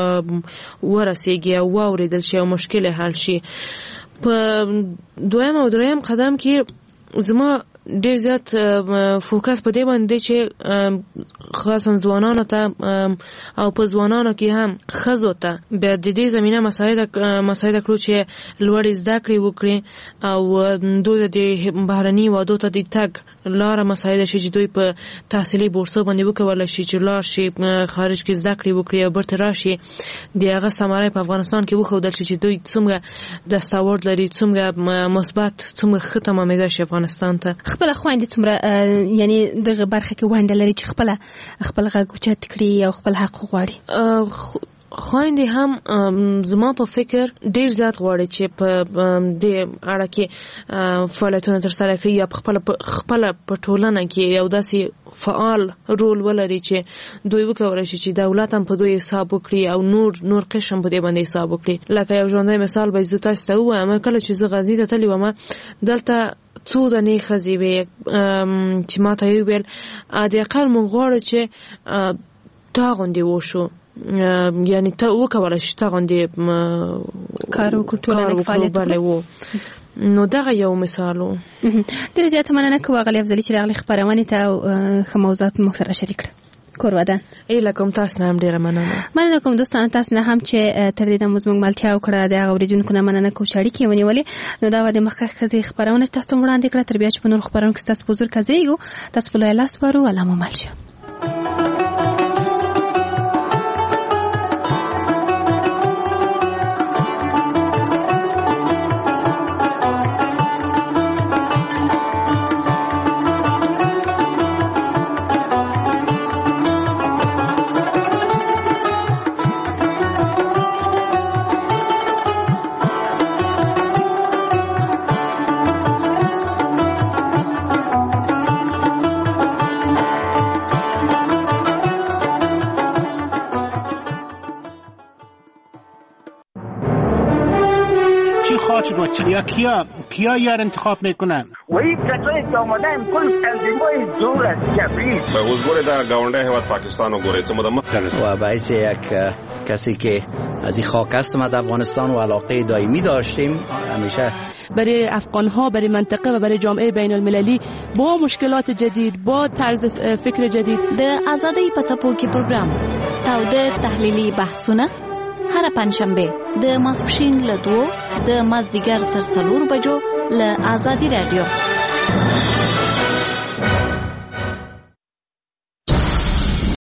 ورسېږي او واورېدل شي او مشکل حل شي. په دویم او دریم قدم کې زما ډیر زیات فوکس په دې باندې چې خاصا ځوانانو ته او په ځوانانو کې هم ښځو ته بیا د دې زمینه مساعده کړو چې لوړې زده کړې وکړي او دوی د بهرني وادو ته د تګ لاره مساعده شي چې دوی په تحصیلي بورسو باندې وکولای شي چې لاړ شي خارج کې زده کړې وکړي او برته راشي د هغه ثمره په افغانستان کې وښودل شي چې دوی څومره دستاورد لري، څومره مثبت، څومره ښه تمامېدای شي افغانستان ته. خپله خویندې څومره یعنی دغه برخه کې ونډه لري چې خپل غږ اوچت کړي او خپل حق وغواړي؟ خویندې هم زما په فکر ډیر زیات غواړي چې په دې اړه کې فعالیتونه ترسره کړي یا خپل په ټولنه کې یو داسې فعال رول ولري چې دوی وکولای شي چې دولت هم په دوی حساب وکړي او نور قشم په دې باندې حساب وکړي. لکه یو ژوندی مثال به زه تاسو ته ووایم، کله چې زه غزني ته تللی وم دلته څو دنې ښځې وې چې ما ته یې وویل د اقل موږ غواړو چې تا غوندې وشو، یعنی ته وکولای شي تا غوندې کار وکړو، ټولنه کې فعالیت وکړو. نو دغه یو مثال و. ډېره زیاته مننه کوم غالي افضلي چې راغلي خبرونه ته او ښه موضوعات موږ سره شریک کړه. کورودان لکم تاسو نه هم ډیره مننه کوم دوستان تاسو نه هم چې تر دې د موږ ملتیا وکړه د اوریدونکو نه مننه کوم چې اړیکې ونیولې. نو دا د مخکې خزي خبرونه تاسو وړاندې کړه، تر بیا چې په نور خبرونو کې تاسو حضور کوي. تاسو په لوی لاس ورو علامه ملشه. کیا یار انتخاب میکنن؟ وہی کسایی که آمدن کل تنظیمای دور از تبریز به حضور در گاونده هیواد پاکستان و گوره څه مدمه و باعث یک کسی که از این خاک هستم از افغانستان و علاقه دائمی داشتیم همیشه برای افغان‌ها، برای منطقه و برای جامعه بین المللی با مشکلات جدید، با طرز فکر جدید. د آزادۍ په څپو کې پروګرام تاوده تحلیلي بحثونه هر پنځشنبه د ماسپښین له 2 د مازدیګر تر 4 بجو له آزادي رادیو.